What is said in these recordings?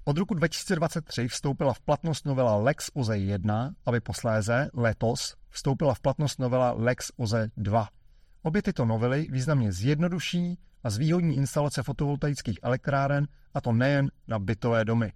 Od roku 2023 vstoupila v platnost novela Lex OZE 1, aby posléze letos vstoupila v platnost novela Lex OZE 2. Obě tyto novely významně zjednoduší a zvýhodní instalace fotovoltaických elektráren, a to nejen na bytové domy.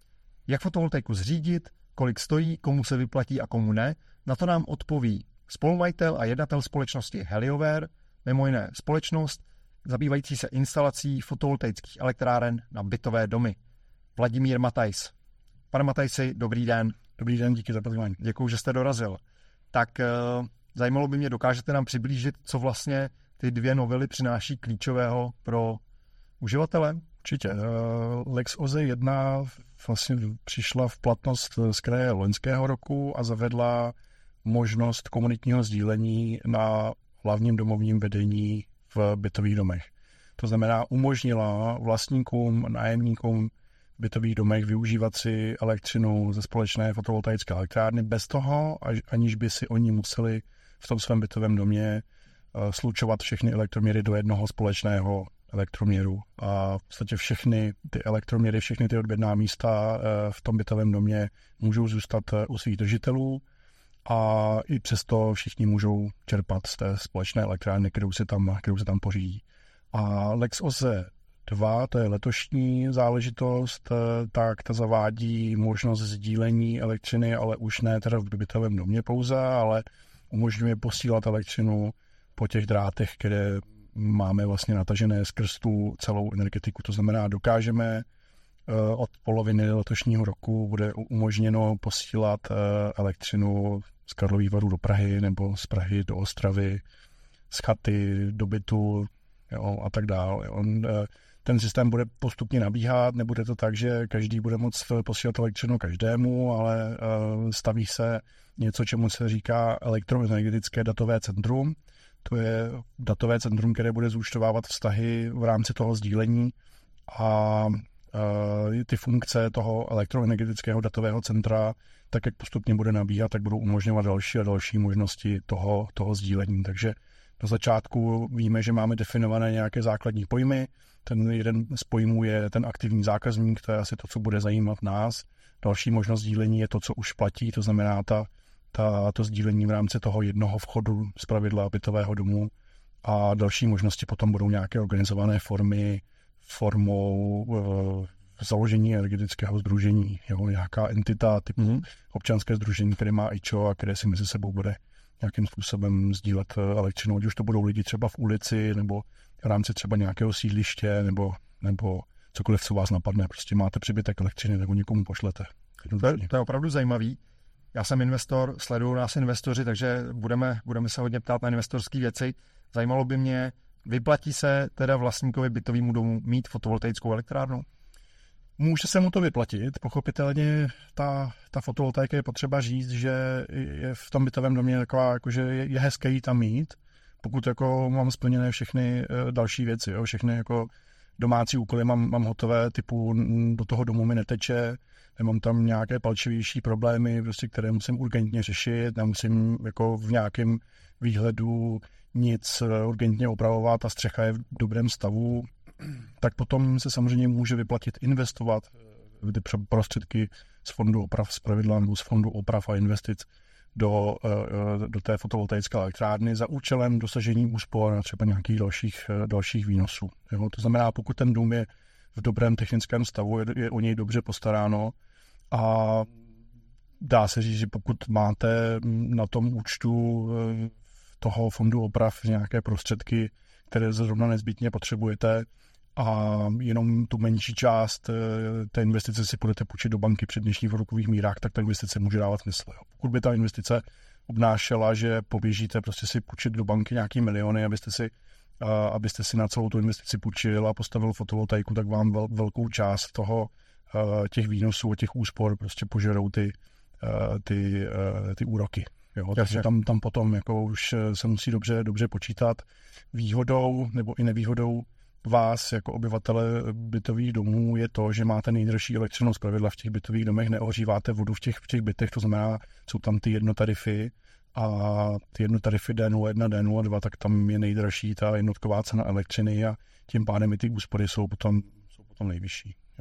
Jak fotovoltaiku zřídit, kolik stojí, komu se vyplatí a komu ne, na to nám odpoví spolumajitel a jednatel společnosti Helioware, mimo jiné společnost zabývající se instalací fotovoltaických elektráren na bytové domy. Vladimír Matajs. Pane Matajsi, dobrý den. Dobrý den, díky za pozvání. Děkuji, že jste dorazil. Tak zajímalo by mě, dokážete nám přiblížit, co vlastně ty dvě novely přináší klíčového pro uživatele? Určitě. Lex OZE 1 vlastně přišla v platnost z kraje loňského roku a zavedla možnost komunitního sdílení na hlavním domovním vedení v bytových domech. To znamená, umožnila vlastníkům, nájemníkům v bytových domech využívat si elektřinu ze společné fotovoltaické elektrárny bez toho, aniž by si oni museli v tom svém bytovém domě slučovat všechny elektroměry do jednoho společného elektroměru. A v podstatě všechny ty elektroměry, všechny ty odběrná místa v tom bytovém domě můžou zůstat u svých držitelů a i přesto všichni můžou čerpat z té společné elektrárny, kterou se tam pořídí. A Lex OZE 2, to je letošní záležitost, tak ta zavádí možnost sdílení elektřiny, ale už ne teda v bytovém domě pouze, ale umožňuje posílat elektřinu po těch drátech, které máme vlastně natažené skrz tu celou energetiku. To znamená, dokážeme od poloviny letošního roku bude umožněno posílat elektřinu z Karlových Varů do Prahy nebo z Prahy do Ostravy, z chaty do bytu, jo, a tak dále. Ten systém bude postupně nabíhat, nebude to tak, že každý bude moct posílat elektřinu každému, ale staví se něco, čemu se říká elektroenergetické datové centrum. To je datové centrum, které bude zúčtovávat vztahy v rámci toho sdílení a ty funkce toho elektroenergetického datového centra, tak jak postupně bude nabíhat, tak budou umožňovat další a další možnosti toho sdílení. Takže na začátku víme, že máme definované nějaké základní pojmy. Ten jeden z pojmů je ten aktivní zákazník, to je asi to, co bude zajímat nás. Další možnost sdílení je to, co už platí, to znamená to sdílení v rámci toho jednoho vchodu z pravidla bytového domu. A další možnosti potom budou nějaké organizované formy, formou založení energetického sdružení, jo, nějaká entita typu občanské sdružení, které má IČO a které si mezi sebou bude nějakým způsobem sdílet elektřinu, ať už to budou lidi třeba v ulici, nebo v rámci třeba nějakého sídliště, nebo cokoliv, co vás napadne. Prostě máte přebytek elektřiny, tak ho někomu pošlete. To je opravdu zajímavý. Já jsem investor, sleduju nás investoři, takže budeme se hodně ptát na investorské věci. Zajímalo by mě, vyplatí se teda vlastníkovi bytovému domu mít fotovoltaickou elektrárnu? Může se mu to vyplatit. Pochopitelně ta fotovoltaika je potřeba říct, že je v tom bytovém domě taková, jakože je hezké ji tam mít, pokud jako mám splněné všechny další věci, jo, všechny jako domácí úkoly mám hotové, typu do toho domu mi neteče, nemám tam nějaké palčivější problémy, prostě, které musím urgentně řešit, nemusím jako v nějakém výhledu nic urgentně opravovat a střecha je v dobrém stavu, tak potom se samozřejmě může vyplatit investovat prostředky z fondu oprav, z pravidla nebo z fondu oprav a investic do té fotovoltaické elektrárny za účelem dosažení úspor a třeba nějakých dalších výnosů. Jo? To znamená, pokud ten dům je v dobrém technickém stavu, je o něj dobře postaráno a dá se říct, že pokud máte na tom účtu toho fondu oprav nějaké prostředky, které zrovna nezbytně potřebujete a jenom tu menší část té investice si budete půjčit do banky při dnešních úrokových mírách, tak ta investice může dávat smysl. Pokud by ta investice obnášela, že poběžíte prostě si půjčit do banky nějaký miliony, abyste si na celou tu investici půjčil a postavil fotovoltaiku, tak vám velkou část těch výnosů a těch úspor prostě požerou ty úroky. Jo, takže tam potom jako už se musí dobře počítat. Výhodou nebo i nevýhodou vás jako obyvatele bytových domů je to, že máte nejdražší elektřinu zpravidla v těch bytových domech, neohříváte vodu v těch bytech, to znamená, jsou tam ty jednotarify a ty jednotarify D01, D02, tak tam je nejdražší ta jednotková cena elektřiny a tím pádem i ty úspory jsou potom nejvyšší. Jo.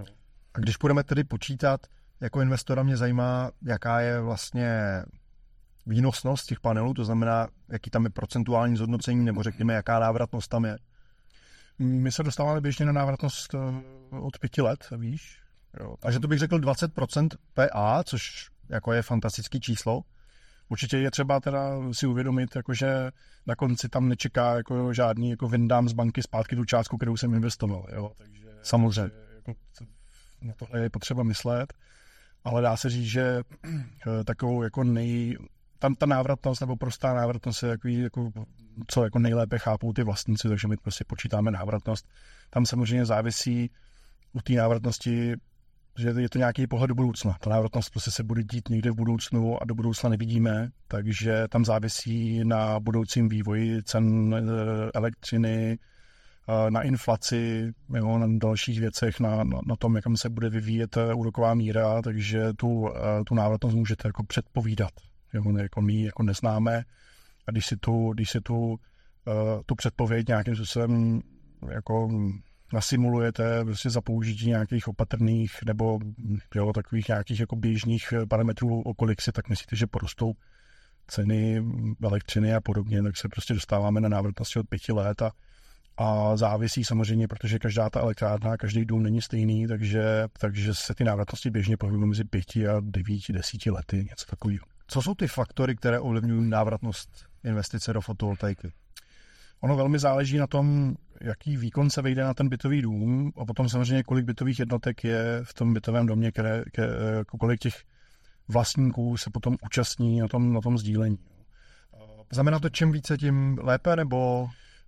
A když budeme tedy počítat, jako investora mě zajímá, jaká je vlastně výnosnost těch panelů, to znamená, jaký tam je procentuální zhodnocení, nebo řekněme, jaká návratnost tam je. My se dostáváme běžně na návratnost od 5 let, víš. Jo, takže to bych řekl 20% PA, což jako je fantastický číslo. Určitě je třeba teda si uvědomit, že na konci tam nečeká jako žádný jako vyndám z banky zpátky tu částku, kterou jsem investoval. Jo? Takže samozřejmě. Jako na tohle je potřeba myslet, ale dá se říct, že takovou jako tam ta návratnost nebo prostá návratnost je co jako nejlépe chápou ty vlastníci, takže my prostě počítáme návratnost. Tam samozřejmě závisí u té návratnosti, že je to nějaký pohled do budoucna. Ta návratnost prostě se bude dít někde v budoucnu a do budoucna nevidíme, takže tam závisí na budoucím vývoji cen elektřiny, na inflaci, jo, na dalších věcech, na tom, jakam se bude vyvíjet úroková míra, takže tu návratnost můžete jako předpovídat. Jo, jako my jako neznáme a když si tu předpověď nějakým způsobem jako nasimulujete prostě za použití nějakých opatrných nebo jo, takových nějakých jako běžných parametrů, o kolik si tak myslíte, že porostou ceny elektřiny a podobně, tak se prostě dostáváme na návratnosti od 5 let a závisí samozřejmě, protože každá ta elektrárna, každý dům není stejný, takže se ty návratnosti běžně pohybují mezi 5 a 9, 10 lety, něco takového. Co jsou ty faktory, které ovlivňují návratnost investice do fotovoltaiky? Ono velmi záleží na tom, jaký výkon se vejde na ten bytový dům a potom samozřejmě, kolik bytových jednotek je v tom bytovém domě, kolik těch vlastníků se potom účastní na tom sdílení. Znamená to, čím více, tím lépe, nebo?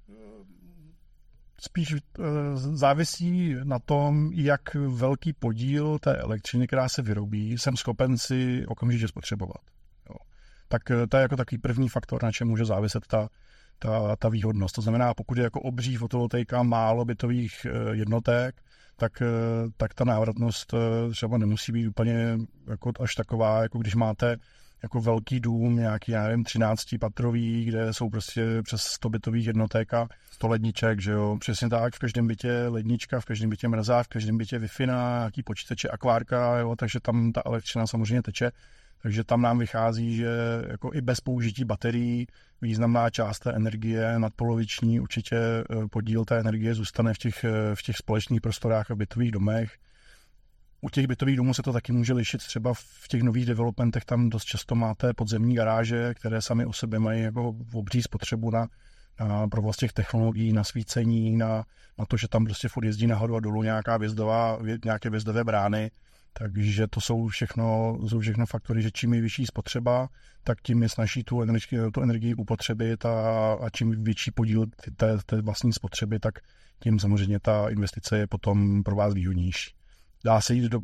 Spíš závisí na tom, jak velký podíl té elektřiny, která se vyrobí, jsem schopen si okamžitě spotřebovat. Jo. Tak to je jako takový první faktor, na čem může záviset ta výhodnost. To znamená, pokud je jako obří fotovoltaika, málo bytových jednotek, tak ta návratnost třeba nemusí být úplně jako až taková, jako když máte jako velký dům, nějaký, já nevím, 13patrový, kde jsou prostě přes 100 bytových jednotek a 100 ledniček, že jo? Přesně tak, v každém bytě lednička, v každém bytě mrazák, v každém bytě Wi-Fi, nějaký počítače, akvárka, jo? Takže tam ta elektřina samozřejmě teče. Takže tam nám vychází, že jako i bez použití baterií významná část té energie, nadpoloviční určitě podíl té energie zůstane v těch společných prostorách a bytových domech. U těch bytových domů se to taky může lišit, třeba v těch nových developmentech tam dost často máte podzemní garáže, které sami o sobě mají jako obří spotřebu na provoz těch technologií, na svícení, na to, že tam prostě furt jezdí nahoru a dolů nějaké vjezdové brány. Takže to jsou všechno faktory, že čím je vyšší spotřeba, tak tím je snaží tu energii upotřebit a čím větší podíl té vlastní spotřeby, tak tím samozřejmě ta investice je potom pro vás výhodnější. Dá se jít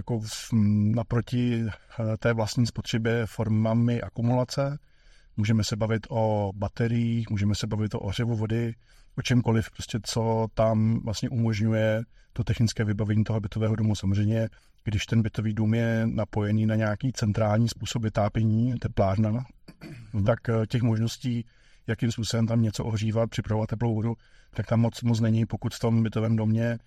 naproti té vlastní spotřebě formami akumulace. Můžeme se bavit o bateriích, můžeme se bavit o ohřevu vody, o čemkoliv, prostě co tam vlastně umožňuje to technické vybavení toho bytového domu. Samozřejmě, když ten bytový dům je napojený na nějaký centrální způsob vytápění, teplárna, tak těch možností, jakým způsobem tam něco ohřívat, připravovat teplou vodu, tak tam moc není, pokud v tom bytovém domě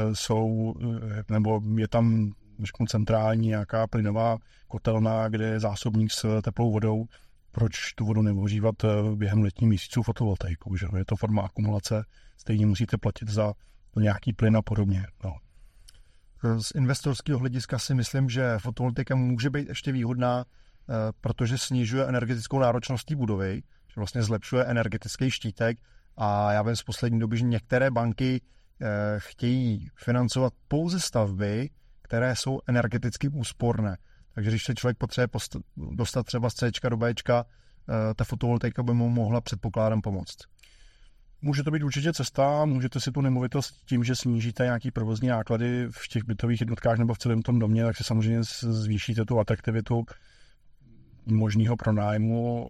nebo je tam centrální nějaká plynová kotelna, kde je zásobník s teplou vodou, proč tu vodu neohřívat během letních měsíců fotovoltaikou, že je to forma akumulace, stejně musíte platit za nějaký plyn a podobně. No. Z investorského hlediska si myslím, že fotovoltaika může být ještě výhodná, protože snižuje energetickou náročnost té budovy, že vlastně zlepšuje energetický štítek a já vím z poslední doby, že některé banky chtějí financovat pouze stavby, které jsou energeticky úsporné. Takže když se člověk potřebuje dostat třeba z C do B, ta fotovoltaika by mu mohla předpokládám pomoct. Může to být určitě cesta, můžete si tu nemovitost tím, že snížíte nějaký provozní náklady v těch bytových jednotkách nebo v celém tom domě, tak si samozřejmě zvýšíte tu atraktivitu možného pronájmu.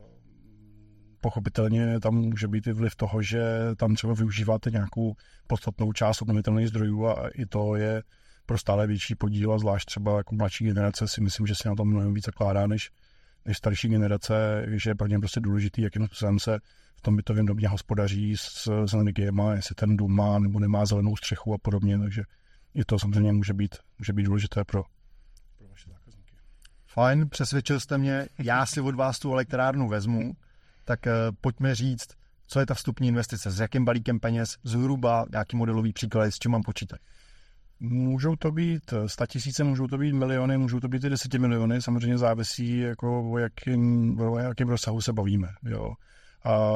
Pochopitelně tam může být i vliv toho, že tam třeba využíváte nějakou podstatnou část obnovitelných zdrojů a i to je pro stále větší podíl a zvlášť třeba jako mladší generace si myslím, že si na tom mnohem víc zakládá než starší generace, že je pro ně prostě důležitý, jakým způsobem se v tom bytovém domě hospodaří s energiema, jestli ten dům má nebo nemá zelenou střechu a podobně, takže i to samozřejmě může být může být důležité pro vaše zákazníky. Fajn, přesvědčil jste mě, já si od vás tu elektrárnu vezmu, tak pojďme říct, co je ta vstupní investice, s jakým balíkem peněz, zhruba nějaký modelový příklad, s čím mám počítat. Můžou to být 100 000, můžou to být miliony, můžou to být i 10 miliony, samozřejmě závisí, jako o jakém rozsahu se bavíme. Jo. A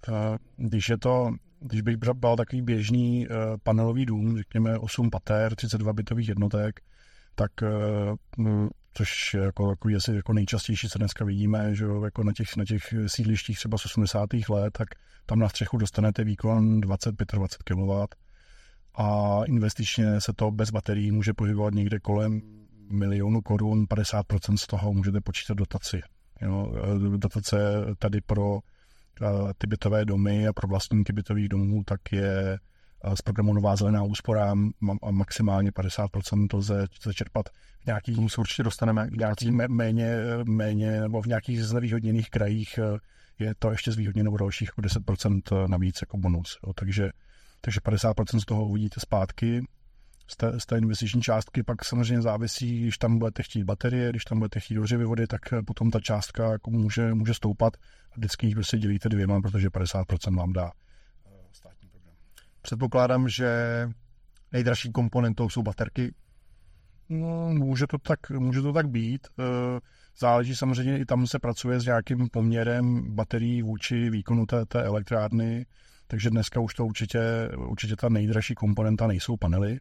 když bych bral takový běžný panelový dům, řekněme 8 pater, 32 bytových jednotek, tak což jako asi jako nejčastější, co dneska vidíme, že jako na těch sídlištích třeba z 80. let, tak tam na střechu dostanete výkon 20-25 kW a investičně se to bez baterií může pohybovat někde kolem 1 000 000 korun, 50% z toho můžete počítat dotaci. Jo, dotace tady pro ty bytové domy a pro vlastníky bytových domů, tak je z programu Nová zelená úspora a maximálně 50% lze čerpat v nějakých... Tomu se určitě dostaneme. Méně nebo v nějakých znevýhodněných krajích je to ještě zvýhodněno o dalších 10% navíc jako bonus. Jo. Takže 50% z toho uvidíte zpátky z té investiční částky, pak samozřejmě závisí, když tam budete chtít baterie, když tam budete chtít dořivy vody, tak potom ta částka jako může stoupat a vždycky ji prostě dělíte 2, protože 50% vám dá státní program. Předpokládám, že nejdražší komponentou jsou baterky. No, může to tak být. Záleží samozřejmě, i tam se pracuje s nějakým poměrem baterií vůči výkonu té elektrárny, takže dneska už to určitě ta nejdražší komponenta nejsou panely,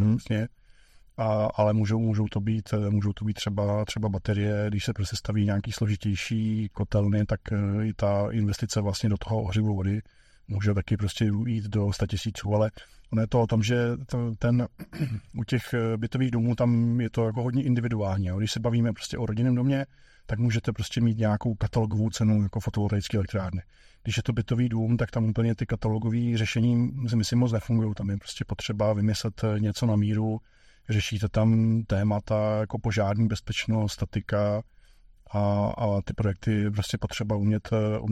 ale můžou to být třeba baterie, když se prostě staví nějaký složitější kotelny, tak i ta investice vlastně do toho ohřivu vody může taky prostě jít do 100 000, ale ono je to o tom, že u těch bytových domů tam je to jako hodně individuální. Jo. Když se bavíme prostě o rodinném domě, tak můžete prostě mít nějakou katalogovou cenu jako fotovoltaické elektrárny. Když je to bytový dům, tak tam úplně ty katalogové řešení si myslím moc nefungují. Tam je prostě potřeba vymyslet něco na míru, řešíte tam témata jako požární bezpečnost, statika a ty projekty prostě potřeba umět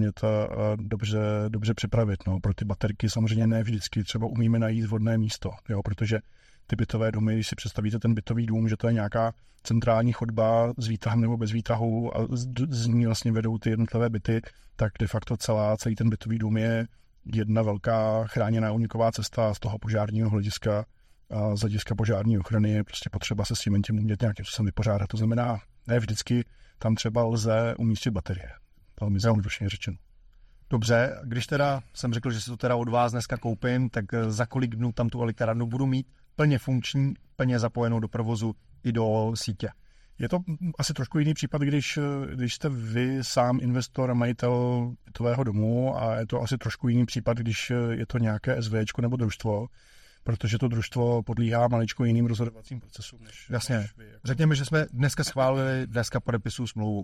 dobře připravit. No. Pro ty baterky samozřejmě ne vždycky třeba umíme najít vhodné místo, jo, protože ty bytové domy, když si představíte ten bytový dům, že to je nějaká centrální chodba s výtahem nebo bez výtahu a z ní vlastně vedou ty jednotlivé byty, tak de facto celý ten bytový dům je jedna velká chráněná úniková cesta z toho požárního hlediska a z hlediska požární ochrany je prostě potřeba se s tím umět nějakým způsobem vypořádat. To znamená, ne vždycky tam třeba lze umístit baterie. To mi zjednodušeně řečeno. Dobře, když teda jsem řekl, že si to teda od vás dneska koupím, tak za kolik dnů tam tu elektrárnu budu mít plně funkční, plně zapojenou do provozu i do sítě? Je to asi trošku jiný případ, když jste vy sám investor a majitel bytového domu a je to asi trošku jiný případ, když je to nějaké SVčko nebo družstvo, protože to družstvo podlíhá maličko jiným rozhodovacím procesům. Jasně. Řekněme, že jsme dneska schválili, dneska smlouvu.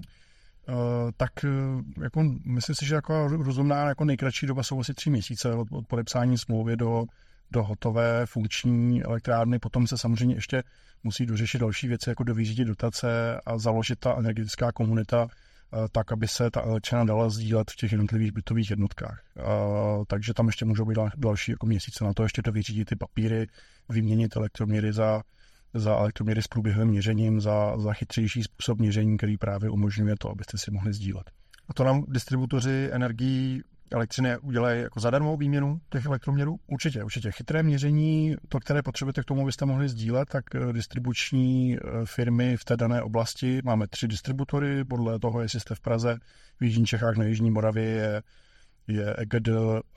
Tak jako, myslím si, že jako rozumná jako nejkratší doba jsou asi 3 měsíce od podepsání smlouvy do hotové funkční elektrárny. Potom se samozřejmě ještě musí dořešit další věci, jako dovyřídit dotace a založit ta energetická komunita tak, aby se ta elektřina dala sdílet v těch jednotlivých bytových jednotkách. Takže tam ještě můžou být další jako měsíce na to, ještě dovyřídit ty papíry, vyměnit elektroměry za elektroměry s průběhovým měřením, za chytřejší způsob měření, který právě umožňuje to, abyste si mohli sdílet. A to nám distributoři energií elektřiny udělají jako zadarmou výměnu těch elektroměrů? Určitě. Chytré měření, to, které potřebujete k tomu, abyste mohli sdílet, tak distribuční firmy v té dané oblasti, máme 3 distributory, podle toho, jestli jste v Praze, v Jižních Čechách, na Jižní Moravě je EGD,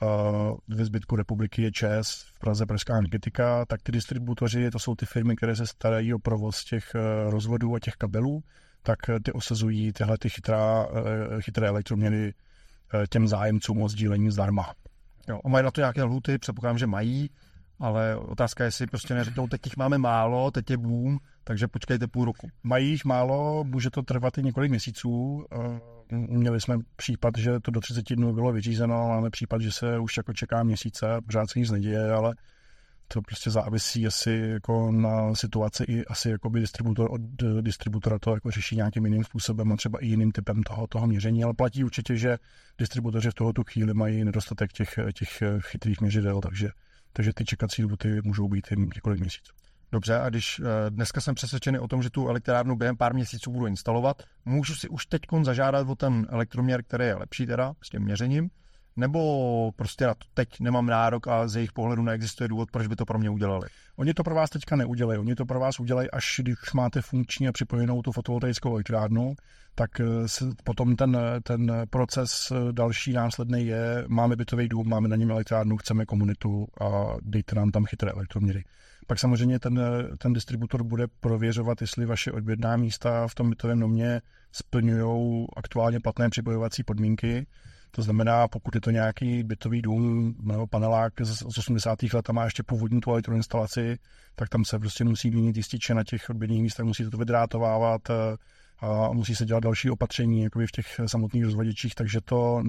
ve zbytku republiky je ČEZ, v Praze Pražská energetika, tak ty distributoři, to jsou ty firmy, které se starají o provoz těch rozvodů a těch kabelů, tak ty osazují tyhle ty chytré elektroměry těm zájemcům o sdílení zdarma. Jo, a mají na to nějaké lhuty, předpokládám, že mají, ale otázka je, jestli prostě neřeknou, teď jich máme málo, teď je boom, takže počkejte půl roku. Mají jich málo, může to trvat i několik měsíců. Měli jsme případ, že to do 30 dnů bylo vyřízeno, máme případ, že se už jako čeká měsíce a pořád se nic neděje, ale to prostě závisí asi jako na situaci i asi jakoby distributor od distributora to jako řeší nějakým jiným způsobem a třeba i jiným typem toho měření, ale platí určitě, že distributoři v tohoto chvíli mají nedostatek těch chytrých měřidel, takže ty čekací lhuty můžou být i několik měsíců. Dobře, a když dneska jsem přesvědčený o tom, že tu elektrárnu během pár měsíců budu instalovat, můžu si už teď zažádat o ten elektroměr, který je lepší teda s tím měřením, nebo prostě na to teď nemám nárok a z jejich pohledu neexistuje důvod, proč by to pro mě udělali? Oni to pro vás teďka neudělají. Oni to pro vás udělají, až když už máte funkční a připojenou tu fotovoltaickou elektrárnu, tak potom ten proces další následný je, máme bytový dům, máme na něm elektrárnu, chceme komunitu a dejte nám tam chytré elektroměry. Pak samozřejmě ten distributor bude prověřovat, jestli vaše odběrná místa v tom bytovém domě splňují aktuálně platné připojovací podmínky. To znamená, pokud je to nějaký bytový dům nebo panelák z 80. let a má ještě původní tu elektroinstalaci, tak tam se prostě musí měnit jističe na těch odběrných místech, musí to vydrátovávat a musí se dělat další opatření jakoby v těch samotných rozvaděčích, takže to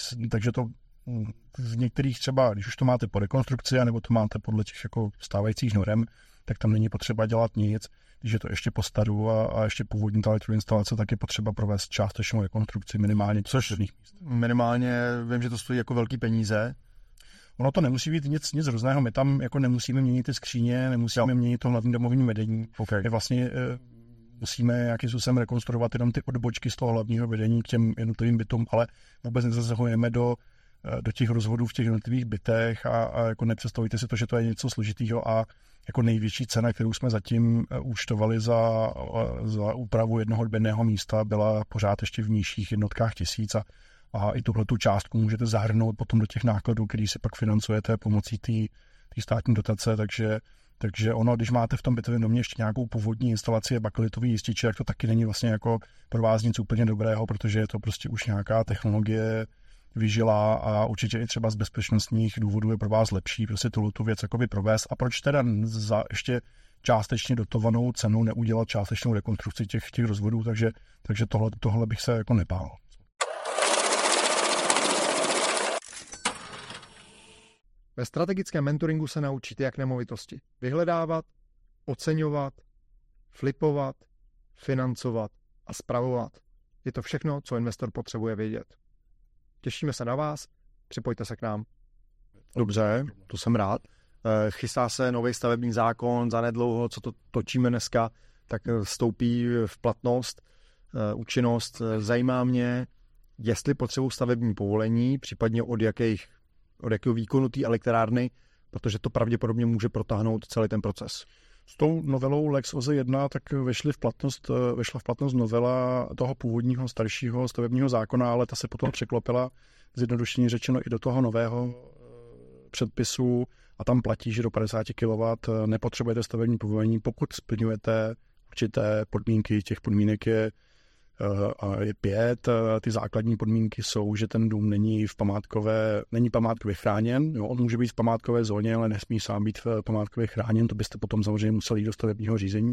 v některých třeba, když už to máte po rekonstrukci, nebo to máte podle těch jako stávajících norem, tak tam není potřeba dělat nic. Když je to ještě po staru a ještě původní ta elektroinstalace, tak je potřeba provést částečnou rekonstrukci minimálně. Což minimálně vím, že to stojí jako velký peníze. Ono to nemusí být nic hrozného. My tam jako nemusíme měnit ty skříně, nemusíme měnit to hlavní domovní vedení. Okay. My vlastně musíme nějakým způsobem rekonstruovat jenom ty odbočky z toho hlavního vedení k těm jednotlivým bytům, ale vůbec nezasahujeme do těch rozvodů v těch jednotlivých bytech a jako nepředstavujte si to, že to je něco složitého a jako největší cena, kterou jsme zatím účtovali za úpravu jednoho odběrného místa, byla pořád ještě v nižších jednotkách tisíc a i tuhletu částku můžete zahrnout potom do těch nákladů, který si pak financujete pomocí té státní dotace, takže ono, když máte v tom bytovém domě ještě nějakou původní instalaci a bakelitový jističe, tak to taky není vlastně jako pro vás nic úplně dobrého, protože je to prostě už nějaká technologie vyžila a určitě i třeba z bezpečnostních důvodů je pro vás lepší prostě tu věc jakoby provést. A proč teda za ještě částečně dotovanou cenu neudělat částečnou rekonstrukci těch rozvodů, takže tohle bych se jako nebál. Ve strategickém mentoringu se naučíte, jak nemovitosti vyhledávat, oceňovat, flipovat, financovat a spravovat. Je to všechno, co investor potřebuje vědět. Těšíme se na vás, připojte se k nám. Dobře, to jsem rád. Chystá se nový stavební zákon, zanedlouho, co to točíme dneska, tak vstoupí v platnost, účinnost. Zajímá mě, jestli potřebují stavební povolení, případně od jakého výkonu té elektrárny, protože to pravděpodobně může protáhnout celý ten proces. S tou novelou Lex OZE 1 tak vešla v platnost novela toho původního staršího stavebního zákona, ale ta se potom překlopila, zjednodušeně řečeno, i do toho nového předpisu a tam platí, že do 50 kW nepotřebujete stavební povolení, pokud splňujete určité podmínky. Těch podmínek je 5. Ty základní podmínky jsou, že ten dům není památkově chráněn. Jo, on může být v památkové zóně, ale nesmí sám být památkově chráněn. To byste potom samozřejmě museli jít do stavebního řízení.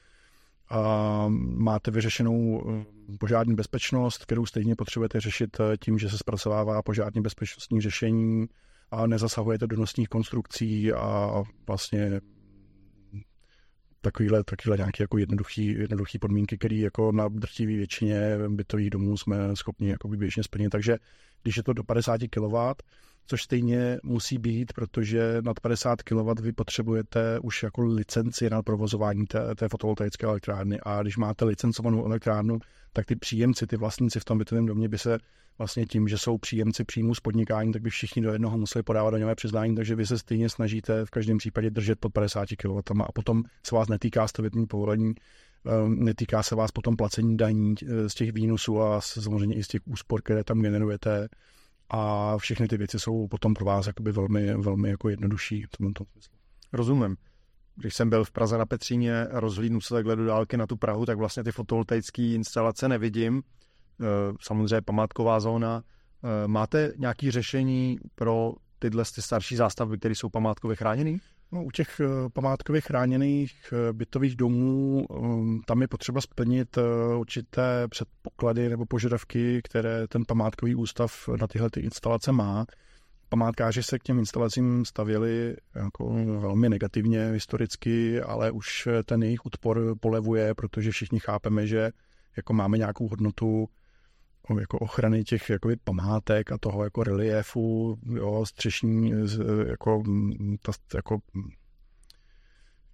Máte vyřešenou požární bezpečnost, kterou stejně potřebujete řešit tím, že se zpracovává požární bezpečnostní řešení a nezasahujete do nosních konstrukcí a vlastně takovýhle nějaké jako jednoduchý podmínky, které jako na drtivé většině bytových domů jsme schopni jako běžně splnit. Takže když je to do 50 kW, což stejně musí být, protože nad 50 kW vy potřebujete už jako licenci na provozování té fotovoltaické elektrárny a když máte licencovanou elektrárnu, tak ty příjemci, ty vlastníci v tom bytovém domě by se vlastně tím, že jsou příjemci příjmu z podnikání, tak by všichni do jednoho museli podávat daňové přiznání, takže vy se stejně snažíte v každém případě držet pod 50 kW a potom se vás netýká stavební povolení, netýká se vás potom placení daní z těch výnosů a samozřejmě i z těch úspor, které tam generujete a všechny ty věci jsou potom pro vás jakoby velmi, velmi jako jednodušší v tomto smyslu. Rozumím. Když jsem byl v Praze na Petříně, rozhlídnu se takhle do dálky na tu Prahu, tak vlastně ty fotovoltaické instalace nevidím. Samozřejmě památková zóna. Máte nějaké řešení pro tyhle starší zástavby, které jsou památkově chráněné? No, u těch památkově chráněných bytových domů tam je potřeba splnit určité předpoklady nebo požadavky, které ten památkový ústav na tyhle ty instalace má. Památkáři se k těm instalacím stavěli jako velmi negativně historicky, ale už ten jejich odpor polevuje, protože všichni chápeme, že jako máme nějakou hodnotu jako ochrany těch jakoby památek a toho jako reliéfu, jo, střešní, jako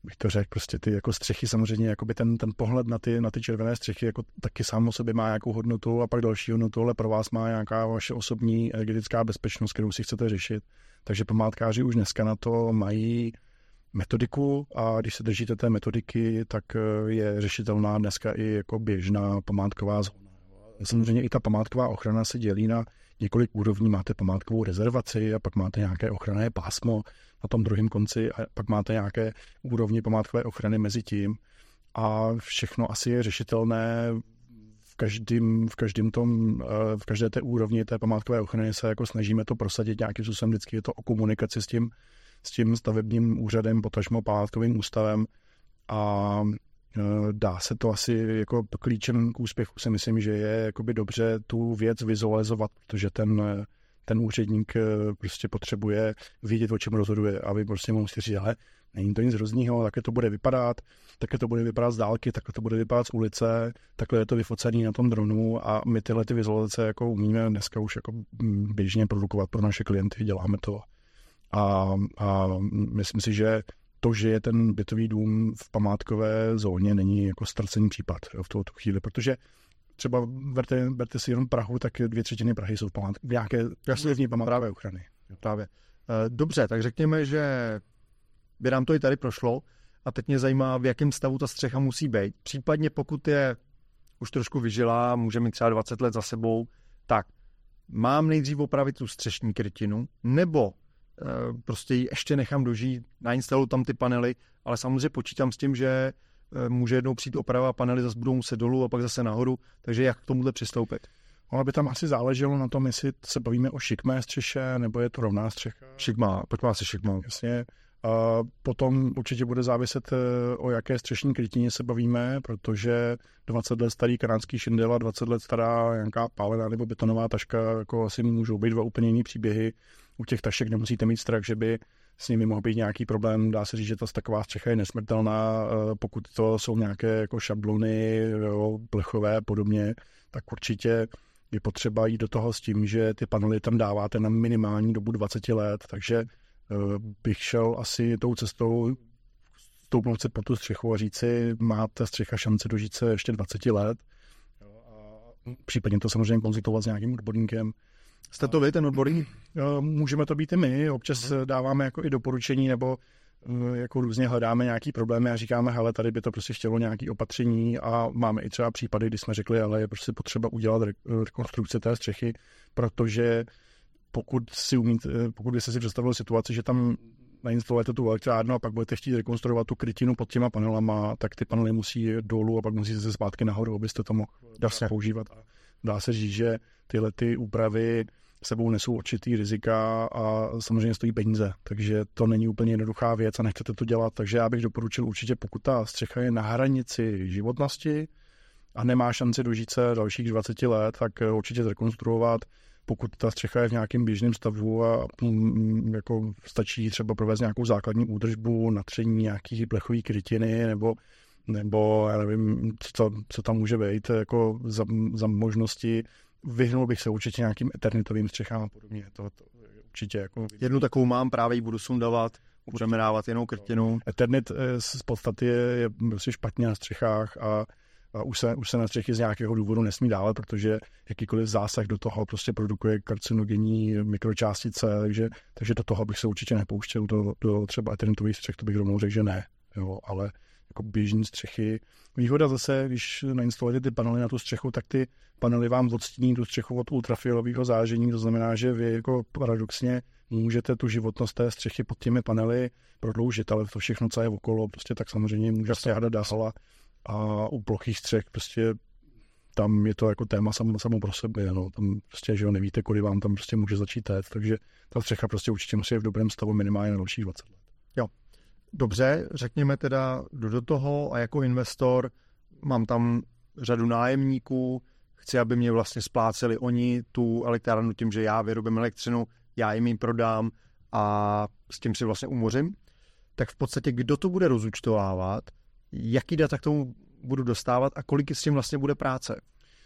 bych to řekl, prostě ty jako střechy samozřejmě, jakoby ten pohled na ty červené střechy jako taky sám o sobě má nějakou hodnotu a pak další hodnotu, ale pro vás má nějaká vaše osobní energetická bezpečnost, kterou si chcete řešit. Takže památkáři už dneska na to mají metodiku a když se držíte té metodiky, tak je řešitelná dneska i jako běžná památková zóna. Samozřejmě i ta památková ochrana se dělí na několik úrovní. Máte památkovou rezervaci a pak máte nějaké ochranné pásmo na tom druhém konci a pak máte nějaké úrovni památkové ochrany mezi tím. A všechno asi je řešitelné v každé té úrovni té památkové ochrany se jako snažíme to prosadit nějakým způsobem. Vždycky je to o komunikaci s tím stavebním úřadem, potažmo památkovým ústavem a dá se to asi jako klíčem k úspěchu si myslím, že je jakoby dobře tu věc vizualizovat, protože ten úředník prostě potřebuje vědět, o čem rozhoduje a vy prostě musíte říct, hele, není to nic hroznýho, takhle to bude vypadat, z dálky, takhle to bude vypadat z ulice, takhle je to vyfocený na tom dronu a my tyhle ty vizualizace jako umíme dneska už jako běžně produkovat pro naše klienty, děláme to. A myslím si, že to, že je ten bytový dům v památkové zóně, není jako ztracený případ v tu chvíli, protože třeba berte si jenom Prahu, tak 2/3 Prahy jsou v nějaké jasně památkové ochrany. Právě. Dobře, tak řekněme, že by nám to i tady prošlo a teď mě zajímá, v jakém stavu ta střecha musí být. Případně pokud je už trošku vyžilá, může mít třeba 20 let za sebou, tak mám nejdřív opravit tu střešní krytinu, nebo prostě ji ještě nechám dožít, nainstaluju tam ty panely, ale samozřejmě počítám s tím, že může jednou přijít oprava, panely zase budou muset dolů a pak zase nahoru, takže jak k tomuhle přistoupit? Ono by tam asi záleželo na tom, jestli se bavíme o šikmé střeše, nebo je to rovná střecha. Šikmá, pojďme asi šikmá. Jasně. Potom určitě bude záviset, o jaké střešní krytině se bavíme, protože 20 let starý kanadský šindel a 20 let stará nějaká pálená nebo betonová taška, jako asi můžou být dva úplně jiný příběhy. U těch tašek nemusíte mít strach, že by s nimi mohl být nějaký problém. Dá se říct, že ta taková střecha je nesmrtelná, pokud to jsou nějaké jako šablony, jo, plechové a podobně, tak určitě je potřeba jít do toho s tím, že ty panely tam dáváte na minimální dobu 20 let, takže bych šel asi tou cestou stoupnout se po tu střechu a říci, máte střecha šance dožít se ještě 20 let. A případně to samozřejmě konzultovat s nějakým odborníkem. Jste to vy, ten odborník? Můžeme to být i my. Občas dáváme jako i doporučení nebo jako různě hledáme nějaký problémy a říkáme, hele, tady by to prostě chtělo nějaké opatření a máme i třeba případy, kdy jsme řekli, ale je prostě potřeba udělat rekonstrukce té střechy, protože pokud byste si představili situaci, že tam nainstalujete tu elektrárnu a pak budete chtít rekonstruovat tu krytinu pod těma panelama, tak ty panely musí jít dolů a pak musíte se zpátky nahoru, abyste to mohli používat. Dá se říct, že tyhle ty úpravy sebou nesou určitý rizika a samozřejmě stojí peníze, takže to není úplně jednoduchá věc a nechcete to dělat, takže já bych doporučil určitě, pokud ta střecha je na hranici životnosti a nemá šanci dožít se dalších 20 let, tak určitě zrekonstruovat. Pokud ta střecha je v nějakém běžném stavu a jako stačí třeba provést nějakou základní údržbu, natření nějakých plechových krytiny nebo já nevím, co tam může být jako za možnosti. Vyhnul bych se určitě nějakým eternitovým střechám a podobně. To určitě jako... Jednu takovou mám, právě ji budu sundavat, budeme dávat jinou krytinu. Eternit z podstaty je prostě špatně na střechách a už se na střechy z nějakého důvodu nesmí dávat, protože jakýkoliv zásah do toho prostě produkuje karcinogenní mikročástice, takže do toho bych se určitě nepouštěl, do třeba eternitových střech, to bych rovnou řekl, že ne. Jo, ale jako běžní střechy. Výhoda zase, když nainstalujete ty panely na tu střechu, tak ty panely vám odstíní tu střechu od ultrafialového záření, to znamená, že vy jako paradoxně můžete tu životnost té střechy pod těmi panely prodloužit, ale to všechno, co je okolo, prostě tak samozřejmě můžete hádat dál. A u plochých střech prostě tam je to jako téma samo pro sebe, no. Tam prostě, že jo, nevíte, kudy vám tam prostě může začít téct, takže ta střecha prostě určitě musí být v dobrém stavu minimálně na dalších 20 let. Jo. Dobře, řekněme teda do toho a jako investor mám tam řadu nájemníků, chci, aby mě vlastně spláceli oni tu elektrárnu tím, že já vyrobím elektřinu, já jim prodám a s tím si vlastně umořím. Tak v podstatě kdo to bude rozúčtovávat, jaký data k tomu budu dostávat a kolik s tím vlastně bude práce?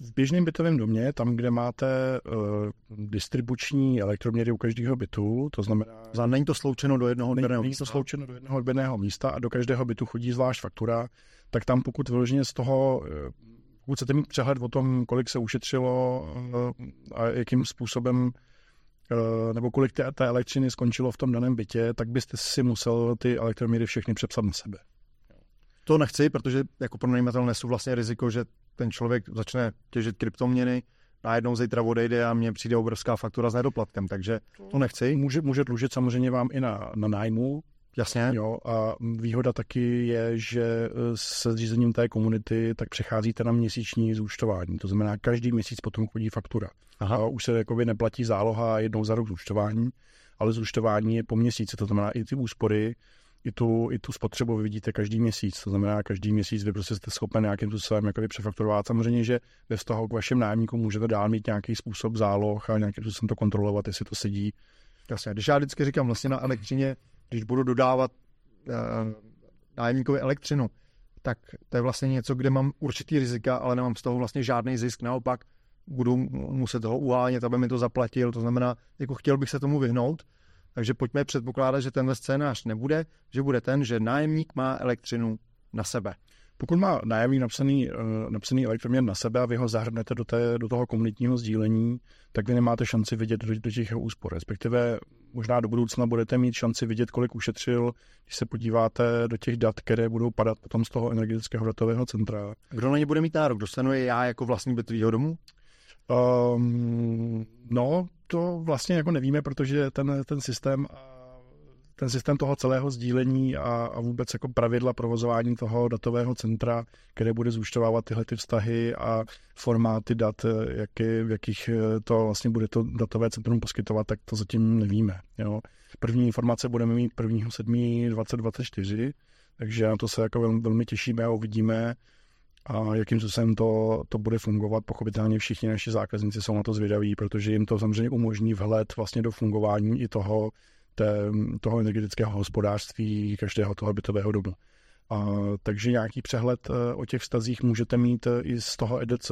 v běžném bytovém domě, tam, kde máte distribuční elektroměry u každého bytu, to znamená... Není to sloučeno do jednoho odběrného místa. Není to sloučeno do jednoho odběrného místa a do každého bytu chodí zvlášť faktura, tak tam pokud vyloženě z toho, pokud chcete mít přehled o tom, kolik se ušetřilo a jakým způsobem nebo kolik té elektřiny skončilo v tom daném bytě, tak byste si musel ty elektroměry všechny přepsat na sebe. To nechci, protože jako pronajímatel nesu vlastně riziko, že ten člověk začne těžit kryptoměny, najednou zítra odejde a mně přijde obrovská faktura s nedoplatkem, takže to nechci. Může dlužit samozřejmě vám i na nájmu. Jasně. Jo, a výhoda taky je, že se zřízením té komunity tak přecházíte na měsíční zúčtování. To znamená, každý měsíc potom chodí faktura. Aha. A už se jakoby neplatí záloha jednou za rok zúčtování, ale zúčtování je po měsíci. To znamená i ty úspory, i tu spotřebu vy vidíte každý měsíc. To znamená, každý měsíc vy prostě jste schopen nějakým způsobem přefakturovat. Samozřejmě, že ve vztahu k vašim nájemníkům můžete dál mít nějaký způsob záloh a nějakým způsobem to kontrolovat, jestli to sedí. Jasně, když já vždycky říkám vlastně na elektřině, když budu dodávat nájemníkovi elektřinu, tak to je vlastně něco, kde mám určitý rizika, ale nemám z toho vlastně žádný zisk. Naopak budu muset toho uhánět, aby mi to zaplatil. To znamená, jako chtěl bych se tomu vyhnout. Takže pojďme předpokládat, že tenhle scénář nebude, že bude ten, že nájemník má elektřinu na sebe. Pokud má nájemník napsaný elektroměr na sebe a vy ho zahrnete do toho komunitního sdílení, tak vy nemáte šanci vidět do těch jeho úspor. Respektive možná do budoucna budete mít šanci vidět, kolik ušetřil, když se podíváte do těch dat, které budou padat potom z toho energetického datového centra. Kdo na ně bude mít nárok? Dostanu je já jako vlastník bytového domu? No, to vlastně jako nevíme, protože ten systém toho celého sdílení a vůbec jako pravidla provozování toho datového centra, které bude zúčtovávat tyhle ty vztahy a formáty dat, v jakých to vlastně bude to datové centrum poskytovat, tak to zatím nevíme. Jo. První informace budeme mít 1.7.2024, takže na to se jako velmi těšíme a uvidíme, a jakým způsobem to bude fungovat. Pochopitelně všichni naši zákazníci jsou na to zvědaví, protože jim to samozřejmě umožní vhled vlastně do fungování i toho energetického hospodářství každého toho bytového domu. Takže nějaký přehled o těch vztazích můžete mít i z toho EDC,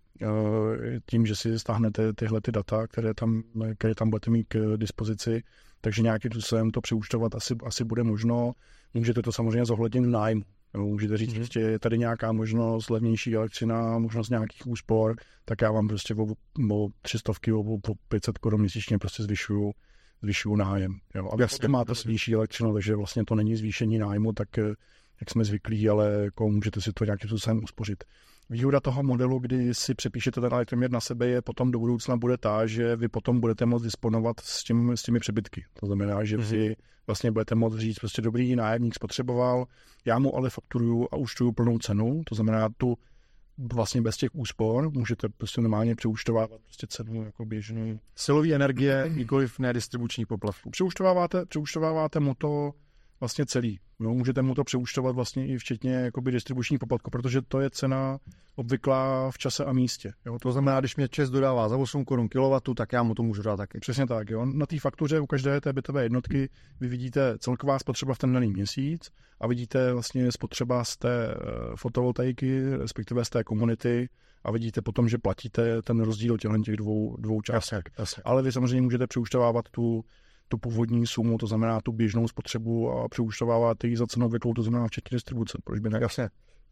tím, že si stáhnete tyhle ty data, které tam budete mít k dispozici, takže nějakým způsobem to přeúčtovat asi bude možno. Můžete to samozřejmě zohlednit v nájmu. Můžete říct, že je tady nějaká možnost, levnější elektřina, možnost nějakých úspor, tak já vám prostě o 300, o 500 korun měsíčně prostě zvyšuju nájem. Jo. A jasně, máte nižší elektřinu, takže vlastně to není zvýšení nájmu, tak jak jsme zvyklí, ale jako můžete si to nějakým způsobem uspořit. Výhoda toho modelu, kdy si přepíšete ten elektroměr na sebe, je potom do budoucna bude ta, že vy potom budete moct disponovat s těmi přebytky. To znamená, že vy vlastně budete moct říct, prostě dobrý nájemník spotřeboval, já mu ale fakturuju a účtuju plnou cenu, to znamená tu vlastně bez těch úspor můžete prostě normálně přeúčtovávat prostě cenu jako běžnou. Silový energie, nikoliv nedistribuční poplatků. Přeúčtováváte mu to vlastně celý. No, můžete mu to přeúčtovat vlastně i včetně jakoby distribuční poplatku, protože to je cena obvyklá v čase a místě. Jo. To znamená, když mě ČEZ dodává za 8 korun kilowattu, tak já mu to můžu dát taky. Přesně tak. Jo. Na té faktuře u každé té bytové jednotky vy vidíte celková spotřeba v ten daný měsíc a vidíte vlastně spotřeba z té fotovoltaiky, respektive z té komunity a vidíte potom, že platíte ten rozdíl těch dvou částek. Ale vy samozřejmě můžete přeúčtovávat tu původní sumu, to znamená tu běžnou spotřebu a přeúčtováváte ji za cenu obvyklou, to znamená včetně distribuce. Proč by ne? Jasně.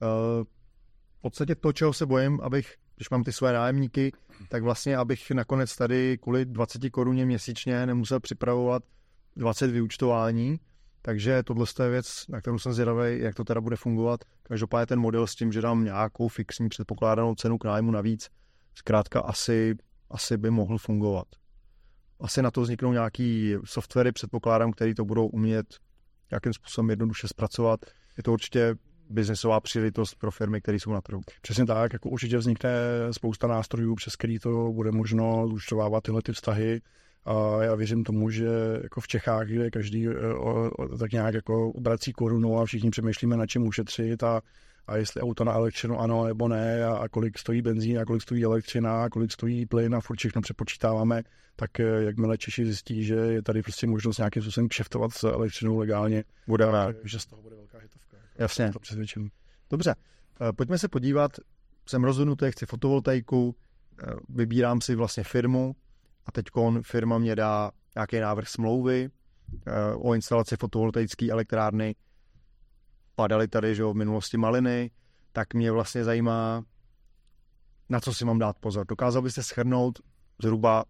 V podstatě to, čeho se bojím, když mám ty své nájemníky, tak vlastně, abych nakonec tady kvůli 20 koruně měsíčně nemusel připravovat 20 vyúčtování, takže tohle je věc, na kterou jsem zvědavý, jak to teda bude fungovat. Každopádně ten model s tím, že dám nějakou fixní předpokládanou cenu k nájmu navíc, zkrátka asi by mohl fungovat. Asi na to vzniknou nějaký softwary, předpokládám, který to budou umět nějakým způsobem jednoduše zpracovat. Je to určitě biznesová příležitost pro firmy, které jsou na trhu. Přesně tak, jako určitě vznikne spousta nástrojů, přes který to bude možno zúčtovávat tyhle ty vztahy. A já věřím tomu, že jako v Čechách, kde každý tak nějak jako obrací korunu a všichni přemýšlíme, na čem ušetřit a jestli auto na elektřinu ano nebo ne a kolik stojí benzín a kolik stojí elektřina a kolik stojí plyn a furt všechno přepočítáváme, tak jakmile Češi zjistí, že je tady prostě možnost nějakým způsobem kšeftovat s elektřinou legálně, že z toho bude velká hitovka. Jasně. To přesvědčím. Dobře, pojďme se podívat jsem rozhodnutý, chci fotovoltaiku, vybírám si vlastně firmu a teďkon firma mě dá nějaký návrh smlouvy o instalaci fotovoltaické elektrárny. Padaly tady, že v minulosti maliny, tak mě vlastně zajímá, na co si mám dát pozor. Dokázal byste shrnout zhruba?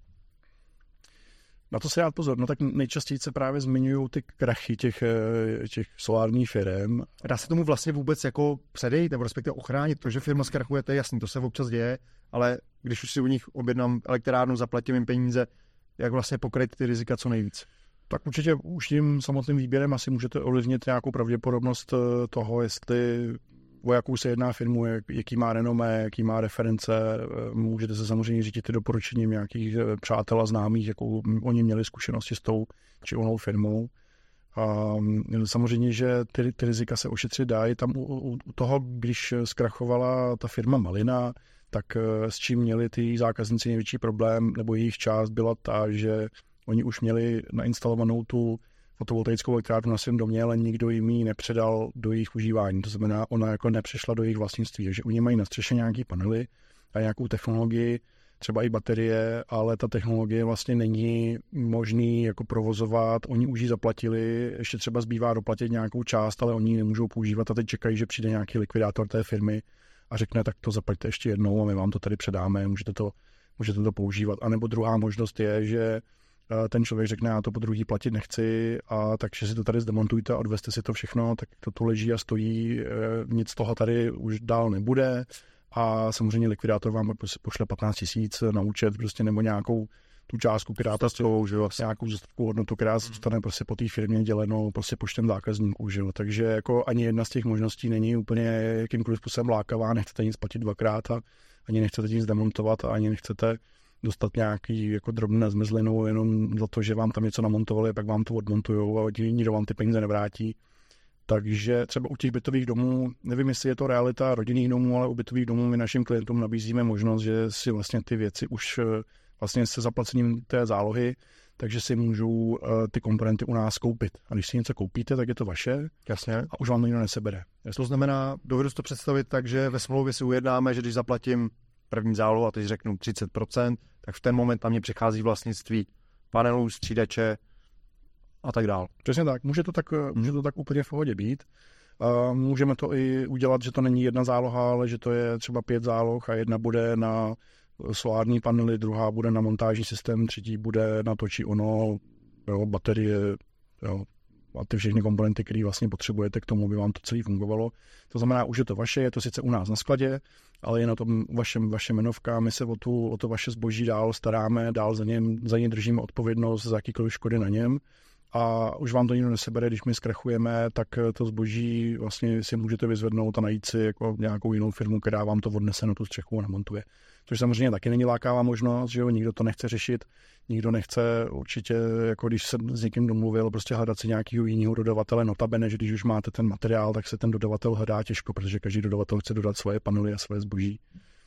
Na to se dát pozor, no tak nejčastěji se právě zmiňují ty krachy těch solárních firm. Dá se tomu vlastně vůbec jako předejít, nebo respektive ochránit to, že firma zkrachuje, to je jasný, to se občas děje, ale když už si u nich objednám elektrárnu, zaplatím jim peníze, jak vlastně pokryt ty rizika co nejvíc? Tak určitě už tím samotným výběrem asi můžete ovlivnit nějakou pravděpodobnost toho, jestli o jakou se jedná firmu, jaký má renomé, jaký má reference. Můžete se samozřejmě řídit doporučením nějakých přátel a známých, jakou oni měli zkušenosti s tou či onou firmou. A samozřejmě, že ty rizika se ošetřit dají. Tam u toho, když zkrachovala ta firma Malina, tak s čím měli ty zákazníci největší problém, nebo jejich část byla ta, že oni už měli nainstalovanou tu fotovoltaickou elektrárnu na svém domě, ale nikdo jim ji nepředal do jejich užívání. To znamená, ona jako nepřešla do jejich vlastnictví. Takže oni mají na střeše nějaké panely a nějakou technologii, třeba i baterie, ale ta technologie vlastně není možný jako provozovat. Oni už ji zaplatili, ještě třeba zbývá doplatit nějakou část, ale oni ji nemůžou používat a teď čekají, že přijde nějaký likvidátor té firmy a řekne, tak to zaplaťte ještě jednou a my vám to tady předáme, můžete to používat. A nebo druhá možnost je, že ten člověk řekne, já to po druhý platit nechci, a takže si to tady zdemontujte a odvezte si to všechno, tak to tu leží a stojí, nic z toho tady už dál nebude a samozřejmě likvidátor vám pošle 15 000 na účet prostě nebo nějakou tu částku, která nějakou zůstatkovou hodnotu, která zůstane prostě po té firmě dělenou prostě počtem zákazníků, že jo. Takže jako ani jedna z těch možností není úplně jakýmkoliv způsobem lákavá, nechcete nic platit dvakrát a ani nechcete nic demontovat a ani nechcete dostat nějaký jako drobné zmrzlinu jenom za to, že vám tam něco namontovali, pak vám to odmontujou a nikdo vám ty peníze nevrátí. Takže třeba u těch bytových domů, nevím, jestli je to realita rodinných domů, ale u bytových domů my našim klientům nabízíme možnost, že si vlastně ty věci už vlastně se zaplacením té zálohy, takže si můžou ty komponenty u nás koupit. A když si něco koupíte, tak je to vaše. Jasně. A už vám to nikdo nesebere. To znamená, dovedu si to představit tak, že ve smlouvě si ujednáme, že když zaplatím první zálohu a teď řeknu 30%, tak v ten moment tam mě přichází vlastnictví panelů, střídače a tak dál. Přesně tak. Může to tak úplně v pohodě být. Můžeme to i udělat, že to není jedna záloha, ale že to je třeba 5 záloh a jedna bude na solární panely, druhá bude na montážní systém, třetí bude na to či ono, jo, baterie, jo, a ty všechny komponenty, které vlastně potřebujete k tomu, aby vám to celé fungovalo. To znamená, už je to vaše, je to sice u nás na skladě, ale je na tom vaše jmenovka, my se o to vaše zboží dál staráme, dál za něj držíme odpovědnost za jakýkoliv škody na něm a už vám to nikdo nesebere, když my zkrachujeme, tak to zboží vlastně si můžete vyzvednout a najít si jako nějakou jinou firmu, která vám to odnese na tu střechu a namontuje. Což samozřejmě taky není lákavá možnost, že jo, nikdo to nechce řešit, nikdo nechce určitě, jako když se s někým domluvil, prostě hledat si nějakého jiného dodavatele, notabene, že když už máte ten materiál, tak se ten dodavatel hledá těžko, protože každý dodavatel chce dodat svoje panely a svoje zboží.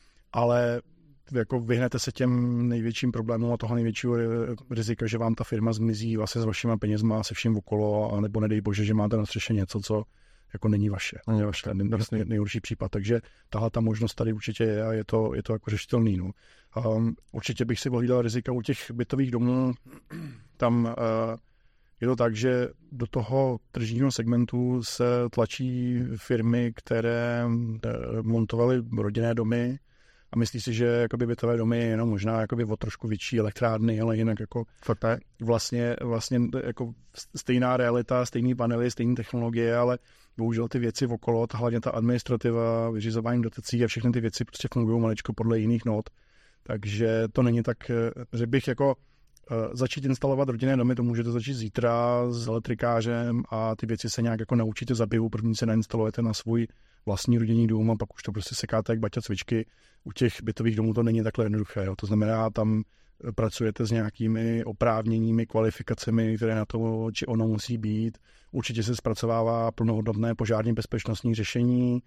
Ale jako vyhnete se těm největším problémům a toho největšího rizika, že vám ta firma zmizí vlastně s vašima penězma, se vším okolo, a nebo nedej bože, že máte na střeše něco, co jako není vaše. Nejhorší případ. Takže tahle ta možnost tady určitě je a je to jako řešitelný. No. Určitě bych si pohlídal rizika u těch bytových domů. Tam je to tak, že do toho tržního segmentu se tlačí firmy, které montovaly rodinné domy a myslí si, že jakoby bytové domy je jenom možná jakoby o trošku větší elektrárny, ale jinak jako vlastně jako stejná realita, stejný panely, stejné technologie, ale bohužel ty věci okolo, hlavně ta administrativa, vyřizování dotací a všechny ty věci prostě fungují maličko podle jiných not. Takže to není tak, že bych jako začít instalovat rodinné domy, to můžete začít zítra s elektrikářem a ty věci se nějak jako naučíte za pivu, první se nainstalujete na svůj vlastní rodinný dům a pak už to prostě sekáte jak baťa cvičky. U těch bytových domů to není takhle jednoduché. Jo. To znamená, tam pracujete s nějakými oprávněními, kvalifikacemi, které na to či ono musí být. Určitě se zpracovává plnohodnotné požární bezpečnostní řešení.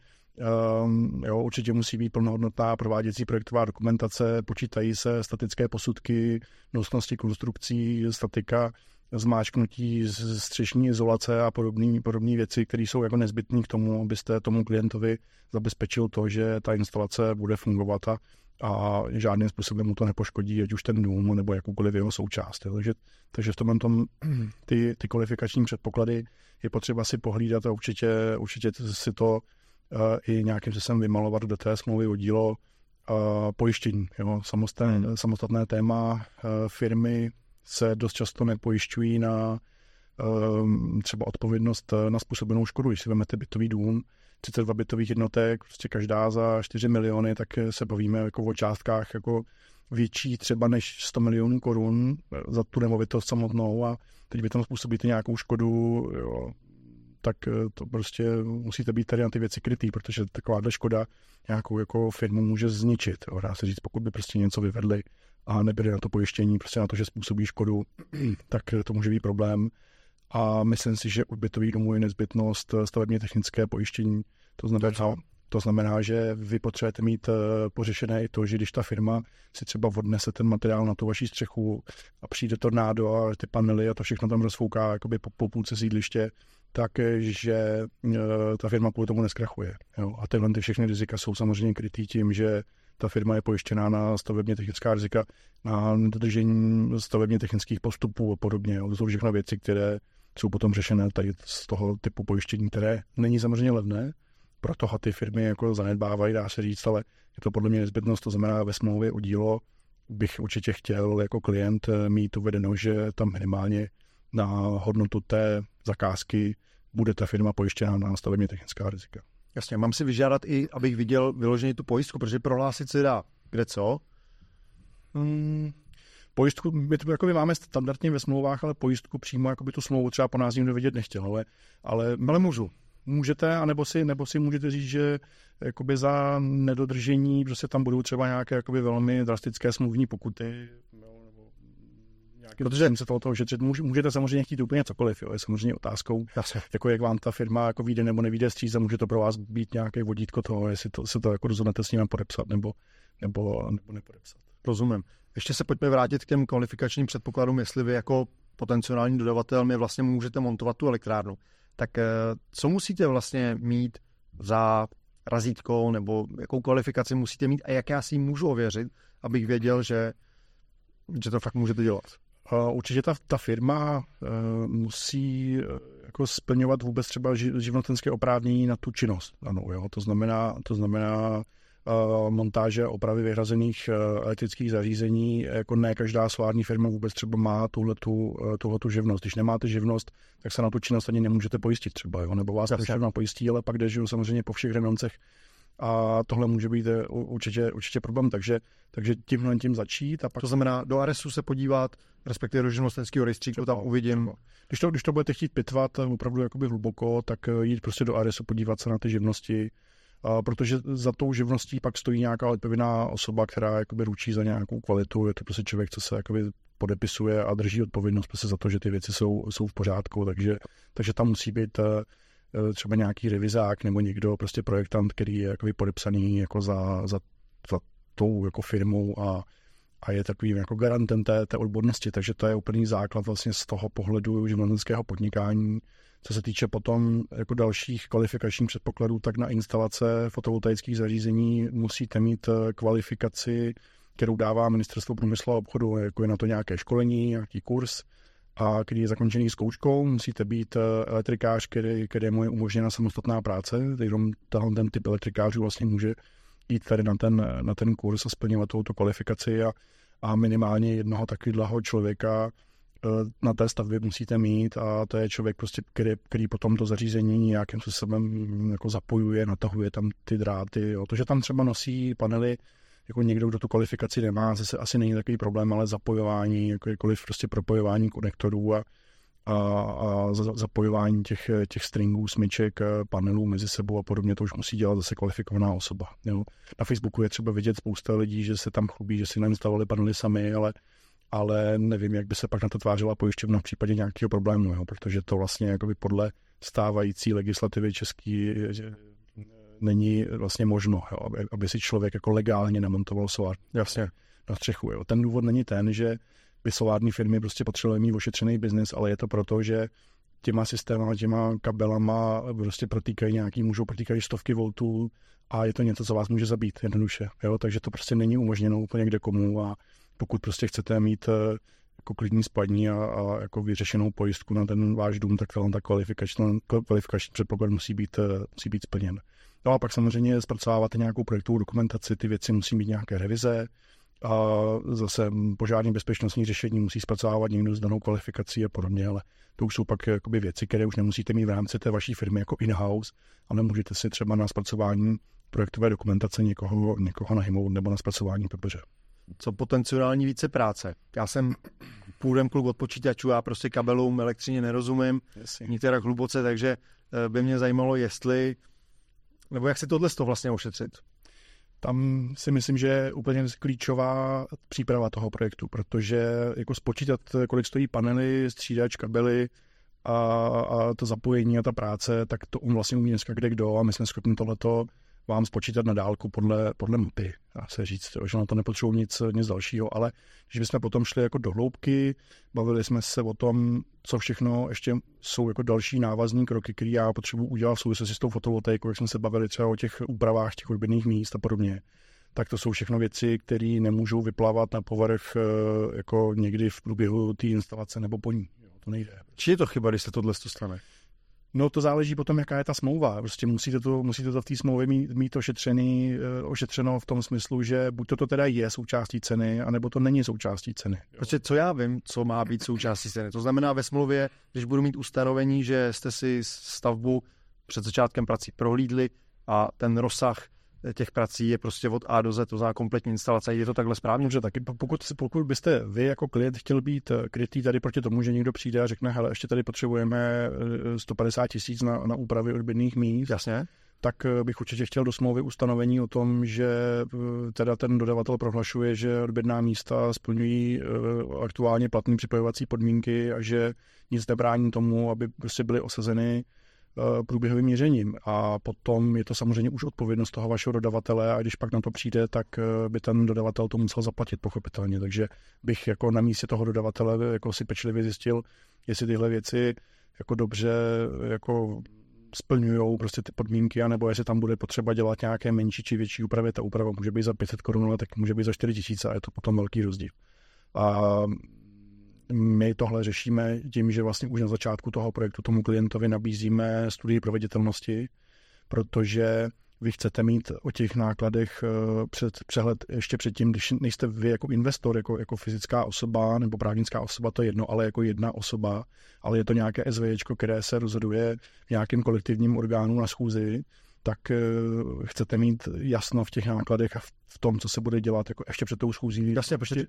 Jo, určitě musí být plnohodnotná prováděcí projektová dokumentace, počítají se statické posudky, nosnosti konstrukcí, statika zmáčknutí střešní izolace a podobné věci, které jsou jako nezbytné k tomu, abyste tomu klientovi zabezpečil to, že ta instalace bude fungovat a žádným způsobem mu to nepoškodí, ať už ten dům nebo jakoukoliv jeho součást. Takže v tom ty kvalifikační předpoklady je potřeba si pohlídat a určitě si to i nějakým způsobem vymalovat do té smlouvy o dílo pojištění. Jo. Samostatné téma. Firmy se dost často nepojišťují na třeba odpovědnost na způsobenou škodu. Když si vezmete bytový dům, 32 bytových jednotek, prostě každá za 4 miliony, tak se bavíme jako o částkách jako větší třeba než 100 milionů korun za tu nemovitost samotnou a teď vy tam způsobíte nějakou škodu, jo, tak to prostě musíte být tady na ty věci krytý, protože takováhle škoda nějakou jako firmu může zničit. Jo. Dá se říct, pokud by prostě něco vyvedli a nebyli na to pojištění, prostě na to, že způsobí škodu, tak to může být problém. A myslím si, že u bytových domů je nezbytnost stavebně technické pojištění. To znamená, že vy potřebujete mít pořešené i to, že když ta firma si třeba odnese ten materiál na tu vaši střechu a přijde tornádo a ty panely a to všechno tam rozfouká jakoby po půlce sídliště, takže ta firma kvůli tomu neskrachuje. Jo? A tyhle všechny rizika jsou samozřejmě krytý tím, že ta firma je pojištěná na stavebně technická rizika, na nedodržení stavebně technických postupů a podobně. Jo? To jsou všechno věci, které jsou potom řešené tady z toho typu pojištění, které není samozřejmě levné, proto ty firmy jako zanedbávají, dá se říct, ale je to podle mě nezbytnost, to znamená ve smlouvě o dílo bych určitě chtěl jako klient mít uvedeno, že tam minimálně na hodnotu té zakázky bude ta firma pojištěná na stavebně technická rizika. Jasně, mám si vyžádat i, abych viděl vyloženě tu pojistku, protože prohlásit se dá kde co? Pojistku, my to jakoby máme standardně ve smlouvách, ale pojistku přímo jakoby tu smlouvu třeba po nás nikdo vidět nechtěl, ale můžu. Můžete, nebo si můžete říct, že jakoby za nedodržení prostě tam budou třeba nějaké jakoby velmi drastické smluvní pokuty, nebo nějaké, protože se toho šetřit. Můžete samozřejmě chtít úplně cokoliv, jo, je samozřejmě otázkou, jako jak vám ta firma jako vyjde nebo nevyjde vstříc a může to pro vás být nějaké vodítko toho, jestli se to jako rozhodnete s ním podepsat nebo nepodepsat. Rozumím. Ještě se pojďme vrátit k těm kvalifikačním předpokladům, jestli vy jako potenciální dodavatel mi vlastně můžete montovat tu elektrárnu. Tak co musíte vlastně mít za razítko nebo jakou kvalifikaci musíte mít a jak já si ji můžu ověřit, abych věděl, že to fakt můžete dělat? Určitě ta firma musí jako splňovat vůbec třeba živnostenské oprávnění na tu činnost. Ano, jo? To znamená montáže opravy vyhrazených elektrických zařízení, jako ne každá solární firma vůbec třeba má tuhletu živnost. Když nemáte živnost, tak se na tu činnost ani nemůžete pojistit třeba, jo? Nebo vás firma pojistí, ale pak jde samozřejmě po všech renoncech a tohle může být určitě problém, takže tím začít. A pak... To znamená do ARESu se podívat, respektive do živnostenského rejstříku, tam uvidím. Když to budete chtít pitvat opravdu jakoby hluboko, tak jít prostě do ARESu, podívat se na ty živnosti, protože za tou živností pak stojí nějaká odpovědná osoba, která jakoby ručí za nějakou kvalitu. Je to prostě člověk, co se jakoby podepisuje a drží odpovědnost prostě za to, že ty věci jsou v pořádku, takže tam musí být třeba nějaký revizák nebo někdo, prostě projektant, který je jakoby podepsaný jako za tou jako firmou a je takovým jako garantem té odbornosti, takže to je úplný základ vlastně z toho pohledu živnostenského podnikání. Co se týče potom jako dalších kvalifikačních předpokladů, tak na instalace fotovoltaických zařízení musíte mít kvalifikaci, kterou dává Ministerstvo průmyslu a obchodu, jako je na to nějaké školení, nějaký kurz, a který je zakončený zkouškou. Musíte být elektrikář, který mu je umožněna samostatná práce, jenom ten typ elektrikářů vlastně může jít tady na ten kurz a splňovat touto kvalifikaci a minimálně jednoho takového člověka na té stavbě musíte mít a to je člověk prostě, který potom to zařízení nějakým způsobem jako zapojuje, natahuje tam ty dráty. Jo. To, že tam třeba nosí panely jako někdo, kdo tu kvalifikaci nemá, zase asi není takový problém, ale zapojování, jakkoliv prostě propojování konektorů a zapojování těch stringů, smyček, panelů mezi sebou a podobně, to už musí dělat zase kvalifikovaná osoba. Jo. Na Facebooku je třeba vidět spousta lidí, že se tam chlubí, že si nainstalovali panely sami, ale nevím, jak by se pak na to tvářila pojišťovna v případě nějakého problému, jo, protože to vlastně jakoby podle stávající legislativy český není vlastně možno, jo, aby si člověk jako legálně namontoval solár. Jasně. Na střechu. Jo. Ten důvod není ten, že by solární firmy prostě potřebovaly mít ošetřený biznis, ale je to proto, že těma systémama, těma kabelama prostě můžou protýkají stovky voltů a je to něco, co vás může zabít jednoduše. Jo? Takže to prostě není umožněno úplně kde komu a pokud prostě chcete mít jako klidní spladní a jako vyřešenou pojistku na ten váš dům, tak ta kvalifikační předpoklad musí být splněn. No a pak samozřejmě zpracováváte nějakou projektovou dokumentaci, ty věci musí mít nějaké revize a zase požární bezpečnostní řešení musí zpracovávat někdo s danou kvalifikací a podobně, ale to už jsou pak jakoby věci, které už nemusíte mít v rámci té vaší firmy jako in-house, ale můžete si třeba na zpracování projektové dokumentace někoho najmout nebo na zpracování PPŘ. Co potenciální více práce? Já jsem původem kluk od počítačů, já prostě kabelům, elektřině nerozumím, některá hluboce, takže by mě zajímalo, nebo jak se tohle vlastně ošetřit? Tam si myslím, že je úplně klíčová příprava toho projektu, protože jako spočítat, kolik stojí panely, střídač, kabely a to zapojení a ta práce, tak to vlastně umí dneska kde kdo a my jsme schopni tohleto vám spočítat na dálku podle mapy, dá se říct, že na to nepotřebuji nic dalšího, ale když bychom potom šli jako do hloubky, bavili jsme se o tom, co všechno ještě jsou jako další návazní kroky, které já potřebuji udělat v souvislosti s tou fotovoltaikou, jak jsme se bavili třeba o těch úpravách těch odběrných míst a podobně, tak to jsou všechno věci, které nemůžou vyplavat na povrch jako někdy v průběhu té instalace nebo po ní. To nejde. Či je to chyba, když se tohle stane? No to záleží potom, jaká je ta smlouva. Prostě musíte to v té smlouvě mít ošetřeno v tom smyslu, že buď to teda je součástí ceny, anebo to není součástí ceny. Prostě co já vím, co má být součástí ceny. To znamená ve smlouvě, když budu mít ustanovení, že jste si stavbu před začátkem prací prohlídli a ten rozsah těch prací je prostě od A do Z, to znamená kompletní instalace. Je to takhle správně? Dobře, taky pokud byste vy jako klient chtěl být krytý tady proti tomu, že někdo přijde a řekne, hele, ještě tady potřebujeme 150 000 na úpravy odběrných míst. Jasně. Tak bych určitě chtěl do smlouvy ustanovení o tom, že teda ten dodavatel prohlašuje, že odběrná místa splňují aktuálně platné připojovací podmínky a že nic nebrání tomu, aby prostě byly osazeny průběhovým měřením a potom je to samozřejmě už odpovědnost toho vašeho dodavatele a když pak na to přijde, tak by ten dodavatel to musel zaplatit pochopitelně, takže bych jako na místě toho dodavatele jako si pečlivě zjistil, jestli tyhle věci jako dobře jako splňujou prostě ty podmínky, anebo jestli tam bude potřeba dělat nějaké menší či větší úpravy. Ta úprava může být za 500 Kč, ale tak může být za 4 000 a je to potom velký rozdíl. A my tohle řešíme tím, že vlastně už na začátku toho projektu tomu klientovi nabízíme studii proveditelnosti, protože vy chcete mít o těch nákladech přehled ještě předtím, když nejste vy jako investor, jako fyzická osoba nebo právnická osoba, to je jedno, ale jako jedna osoba, ale je to nějaké SVJčko, které se rozhoduje v nějakém kolektivním orgánu na schůzi, tak chcete mít jasno v těch nákladech a v tom, co se bude dělat jako ještě před tou schůzí. Jasně, protože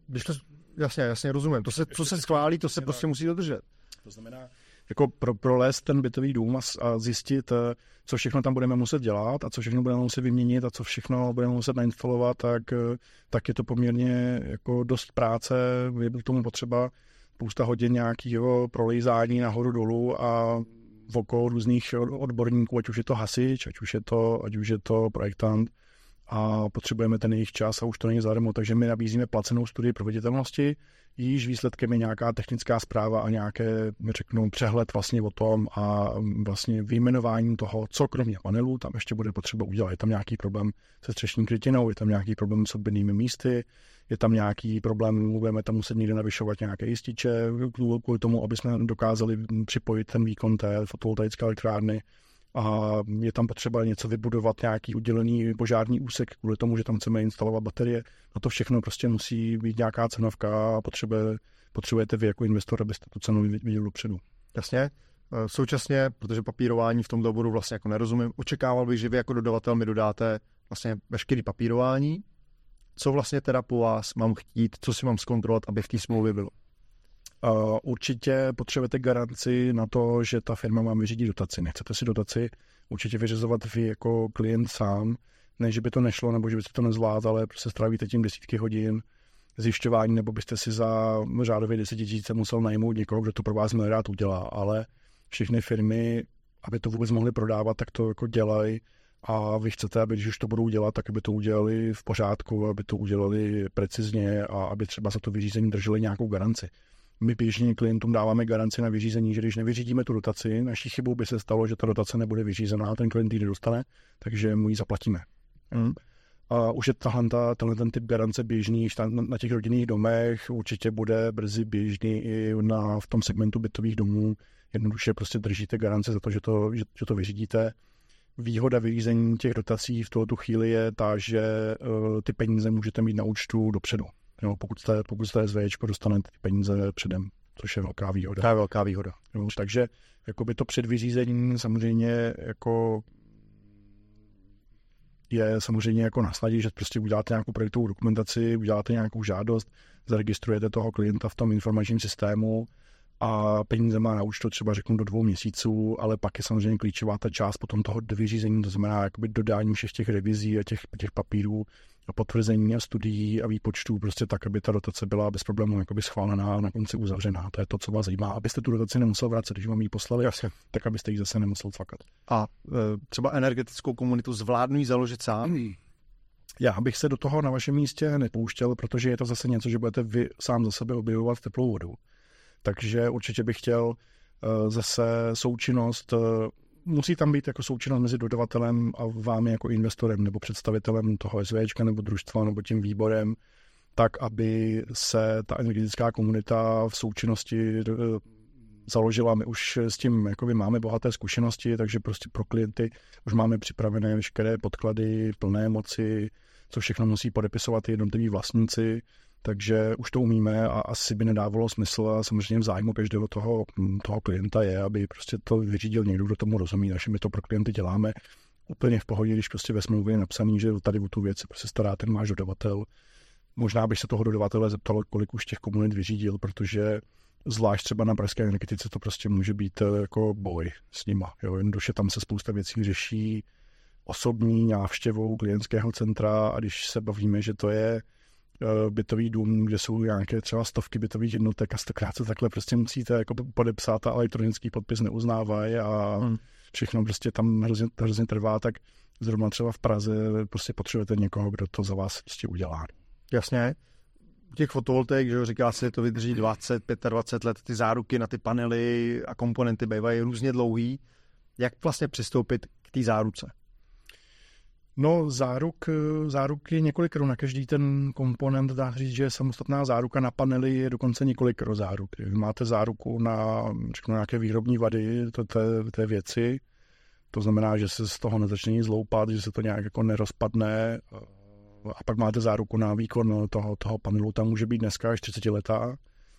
Jasně, rozumím. Co se schválí, to se prostě musí dodržet. To znamená, jako prolézt ten bytový dům a zjistit, co všechno tam budeme muset dělat a co všechno budeme muset vyměnit a co všechno budeme muset nainstalovat, tak je to poměrně jako dost práce. Je k tomu potřeba spousta hodin nějakého prolejzání nahoru dolů a okolo různých odborníků, ať už je to hasič, ať už je to projektant. A potřebujeme ten jejich čas a už to není zadarmo, takže my nabízíme placenou studii proveditelnosti, již výsledkem je nějaká technická zpráva a nějaké, řeknu, přehled vlastně o tom a vlastně vyjmenování toho, co kromě panelů tam ještě bude potřeba udělat. Je tam nějaký problém se střešní krytinou, je tam nějaký problém s odběrnými místy, je tam nějaký problém, budeme tam muset někde navyšovat nějaké jističe kvůli tomu, aby jsme dokázali připojit ten výkon té fotovoltaické elektrárny. A je tam potřeba něco vybudovat, nějaký udělený požární úsek kvůli tomu, že tam chceme instalovat baterie. A to všechno prostě musí být nějaká cenovka a potřebujete vy jako investor, abyste tu cenu viděli dopředu. Jasně. Současně, protože papírování v tomto oboru vlastně jako nerozumím, očekával bych, že vy jako dodavatel mi dodáte vlastně veškerý papírování. Co vlastně teda po vás mám chtít, co si mám zkontrolovat, aby v té smlouvě bylo? Určitě potřebujete garanci na to, že ta firma vám vyřídí dotaci. Nechcete si dotaci určitě vyřizovat vy jako klient sám, ne, že by to nešlo, nebo že byste to nezvládli, ale prostě strávíte tím desítky hodin zjišťování, nebo byste si za řádově 10 000 musel najmout někoho, kdo to pro vás rád udělá, ale všechny firmy, aby to vůbec mohly prodávat, tak to jako dělají a vy chcete, aby když už to budou dělat, tak aby to udělali v pořádku, aby to udělali precizně a aby třeba za to vyřízení drželi nějakou garanci. My běžně klientům dáváme garanci na vyřízení, že když nevyřídíme tu dotaci, naší chybou by se stalo, že ta dotace nebude vyřízená a ten klient ji nedostane, takže mu ji zaplatíme. A už je tenhle ten typ garance běžný na těch rodinných domech, určitě bude brzy běžný i v tom segmentu bytových domů. Jednoduše prostě držíte garance za to, že to vyřídíte. Výhoda vyřízení těch dotací v tuto chvíli je ta, že ty peníze můžete mít na účtu dopředu. Jo, pokud jste SVČko, dostanete ty peníze předem, což je velká výhoda. To je velká výhoda. Jo, takže jakoby to předvyřízení samozřejmě jako je samozřejmě jako na snadě, že prostě uděláte nějakou projektovou dokumentaci, uděláte nějakou žádost, zaregistrujete toho klienta v tom informačním systému a peníze má na účtu třeba řeknu do 2 měsíců, ale pak je samozřejmě klíčová ta část potom toho vyřízení, to znamená jakoby dodání všech těch revizí a těch papírů a potvrzení a studií a výpočtů, prostě tak, aby ta dotace byla bez problémů jakoby schválená a na konci uzavřená. To je to, co vás zajímá, abyste tu dotaci nemusel vracet, když vám ji poslali, tak abyste ji zase nemusel cvakat. A třeba energetickou komunitu zvládnu založit sám? Já bych se do toho na vašem místě nepouštěl, protože je to zase něco, že budete vy sám za sebe objevovat teplou vodu. Takže určitě bych chtěl zase součinnost, musí tam být jako součinnost mezi dodavatelem a vámi jako investorem nebo představitelem toho SVČka nebo družstva nebo tím výborem, tak, aby se ta energetická komunita v součinnosti založila. My už s tím jakoby máme bohaté zkušenosti, takže prostě pro klienty už máme připravené veškeré podklady, plné moci, co všechno musí podepisovat jednotliví vlastníci, takže už to umíme a asi by nedávalo smysl a samozřejmě v zájmu každého toho klienta je, aby prostě to vyřídil někdo, kdo tomu rozumí, takže my to pro klienty děláme úplně v pohodě, když prostě ve smlouvě je napsaný, že tady o tu věc se prostě stará ten váš dodavatel. Možná bych se toho dodavatele zeptal, kolik už těch komunit vyřídil, protože zvlášť třeba na pražské energetice to prostě může být jako boj s nima. Jo, jednoduše tam se spousta věcí řeší osobní návštěvou klientského centra a když se bavíme, že to je bytový dům, kde jsou nějaké třeba stovky bytových jednotek a stokrát se takhle prostě musíte jako podepsat a elektronický podpis neuznávají a všechno prostě tam hrozně trvá, tak zrovna třeba v Praze prostě potřebujete někoho, kdo to za vás prostě udělá. Jasně. Těch fotovoltaik, že říká se, to vydrží 20, 25 let, ty záruky na ty panely a komponenty bývají různě dlouhý. Jak vlastně přistoupit k té záruce? No, záruk je několikero na každý ten komponent, dá říct, že samostatná záruka na panely je dokonce několikero záruk. Vy máte záruku na nějaké výrobní vady té věci, to znamená, že se z toho nezačne nic zloupat, že se to nějak jako nerozpadne a pak máte záruku na výkon toho panelu, tam může být dneska až 30 letá.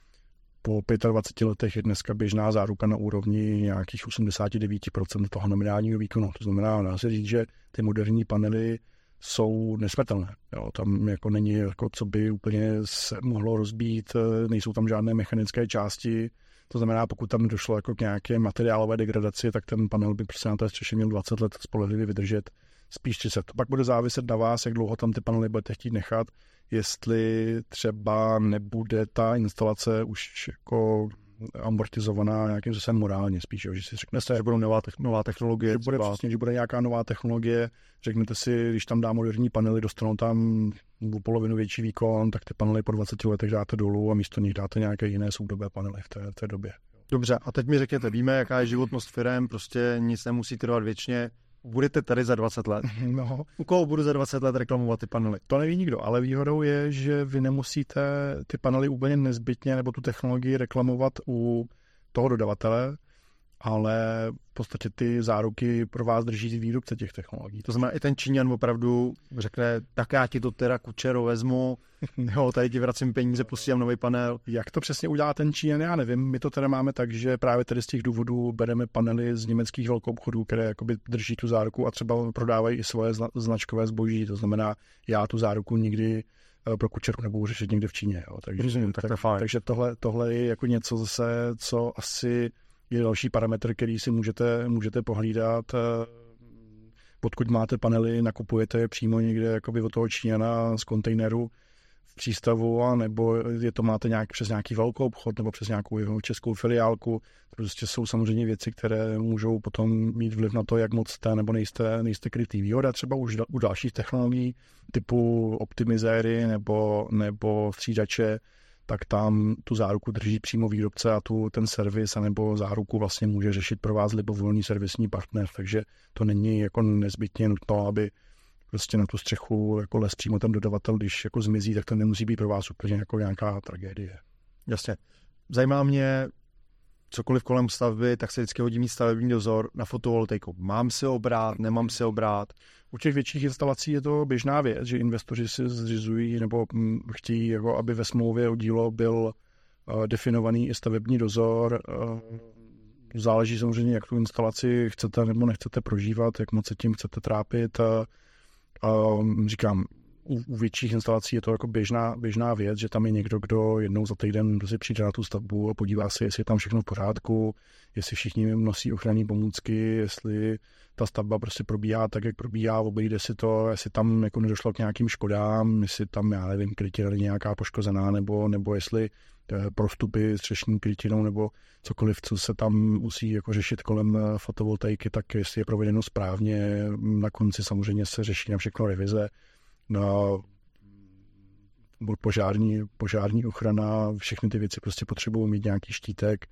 Po 25 letech je dneska běžná záruka na úrovni nějakých 89% toho nominálního výkonu. To znamená, dá se říct, že ty moderní panely jsou nesmrtelné. Jo, tam jako není, jako co by úplně se mohlo rozbít, nejsou tam žádné mechanické části. To znamená, pokud tam došlo jako k nějaké materiálové degradaci, tak ten panel by prostě na té střeše měl 20 let spolehlivě vydržet, spíš 30. To pak bude záviset na vás, jak dlouho tam ty panely budete chtít nechat, jestli třeba nebude ta instalace už jako amortizovaná nějakým způsobem morálně spíš, že si řeknete, že budou nová technologie. Že bude nějaká nová technologie, řeknete si, když tam dá moderní panely, dostanou tam polovinu větší výkon, tak ty panely po 20 letech dáte dolů a místo nich dáte nějaké jiné soudobé panely v té době. Dobře, a teď mi řekněte, víme, jaká je životnost firem, prostě nic nemusí trvat věčně. Budete tady za 20 let. No. U koho budu za 20 let reklamovat ty panely? To neví nikdo, ale výhodou je, že vy nemusíte ty panely úplně nezbytně nebo tu technologii reklamovat u toho dodavatele, ale v podstatě ty záruky pro vás drží výrobce těch technologií. To znamená, i ten Číňan opravdu řekne, tak já ti to teda, Kučero, vezmu, jo, tady ti vracím peníze, posílám nový panel. Jak to přesně udělá ten Číňan, já nevím. My to teda máme tak, že právě tady z těch důvodů bereme panely z německých velkoobchodů, které jakoby drží tu záruku a třeba prodávají i svoje značkové zboží. To znamená, já tu záruku nikdy pro Kučeru nebudu řešit někde v Číně. Jo. Takže tohle je jako něco zase, co asi je další parametr, který si můžete pohlídat. Odkud máte panely, nakupujete je přímo někde jakoby od toho Číňana z kontejneru v přístavu, a nebo je to máte přes nějaký velkou obchod nebo přes nějakou jeho českou filiálku. Prostě jsou samozřejmě věci, které můžou potom mít vliv na to, jak moc jste nebo nejste krytý. Výhoda třeba už u dalších technologií typu optimizéry nebo střídače, tak tam tu záruku drží přímo výrobce a ten servis anebo záruku vlastně může řešit pro vás libovolný servisní partner, takže to není jako nezbytně nutno, aby prostě na tu střechu jako les přímo ten dodavatel, když jako zmizí, tak to nemusí být pro vás úplně jako nějaká tragédie. Jasně. Zajímá mě, cokoliv kolem stavby, tak se vždycky hodí mít stavební dozor na fotovoltaiku. Mám si ho brát, nemám si ho brát? U těch větších instalací je to běžná věc, že investoři si zřizují nebo chtějí, jako aby ve smlouvě o dílo byl definovaný i stavební dozor. Záleží samozřejmě, jak tu instalaci chcete nebo nechcete prožívat, jak moc se tím chcete trápit. Říkám, u větších instalací je to jako běžná věc, že tam je někdo, kdo jednou za týden prostě přijde na tu stavbu a podívá se, jestli je tam všechno v pořádku, jestli všichni nosí ochranné pomůcky, jestli ta stavba prostě probíhá tak, jak probíhá, obejde si to, jestli tam jako nedošlo k nějakým škodám, jestli tam, já nevím, krytina není nějaká poškozená, nebo jestli prostupy střešní krytinou nebo cokoliv, co se tam musí jako řešit kolem fotovoltaiky, tak jestli je provedeno správně. Na konci samozřejmě se řeší na všechno revize, na požární ochrana, všechny ty věci prostě potřebují mít nějaký štítek,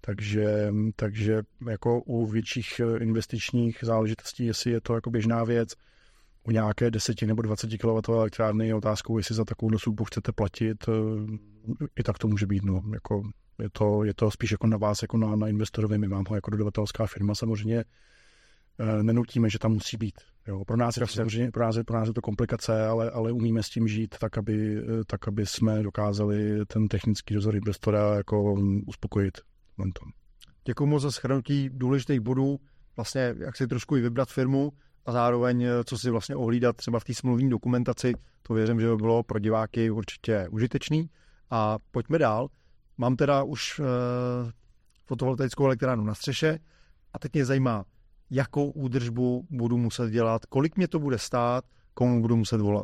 takže jako u větších investičních záležitostí, jestli je to jako běžná věc, u nějaké 10 nebo 20 kW elektrárny je otázkou, jestli za takovou službu chcete platit, i tak to může být, no, jako je to spíš jako na vás, jako na investorovi, my vám ho jako dodavatelská firma samozřejmě nenutíme, že tam musí být. Jo. Pro nás je to komplikace, ale umíme s tím žít tak, aby jsme dokázali ten technický dozor investora jako uspokojit. Děkuji moc za shrnutí důležitých bodů, vlastně jak si trošku i vybrat firmu a zároveň co si vlastně ohlídat třeba v té smluvní dokumentaci. To věřím, že by bylo pro diváky určitě užitečný. A pojďme dál. Mám teda už fotovoltaickou elektrárnu na střeše a teď mě zajímá, jakou údržbu budu muset dělat, kolik mě to bude stát, komu budu muset volat.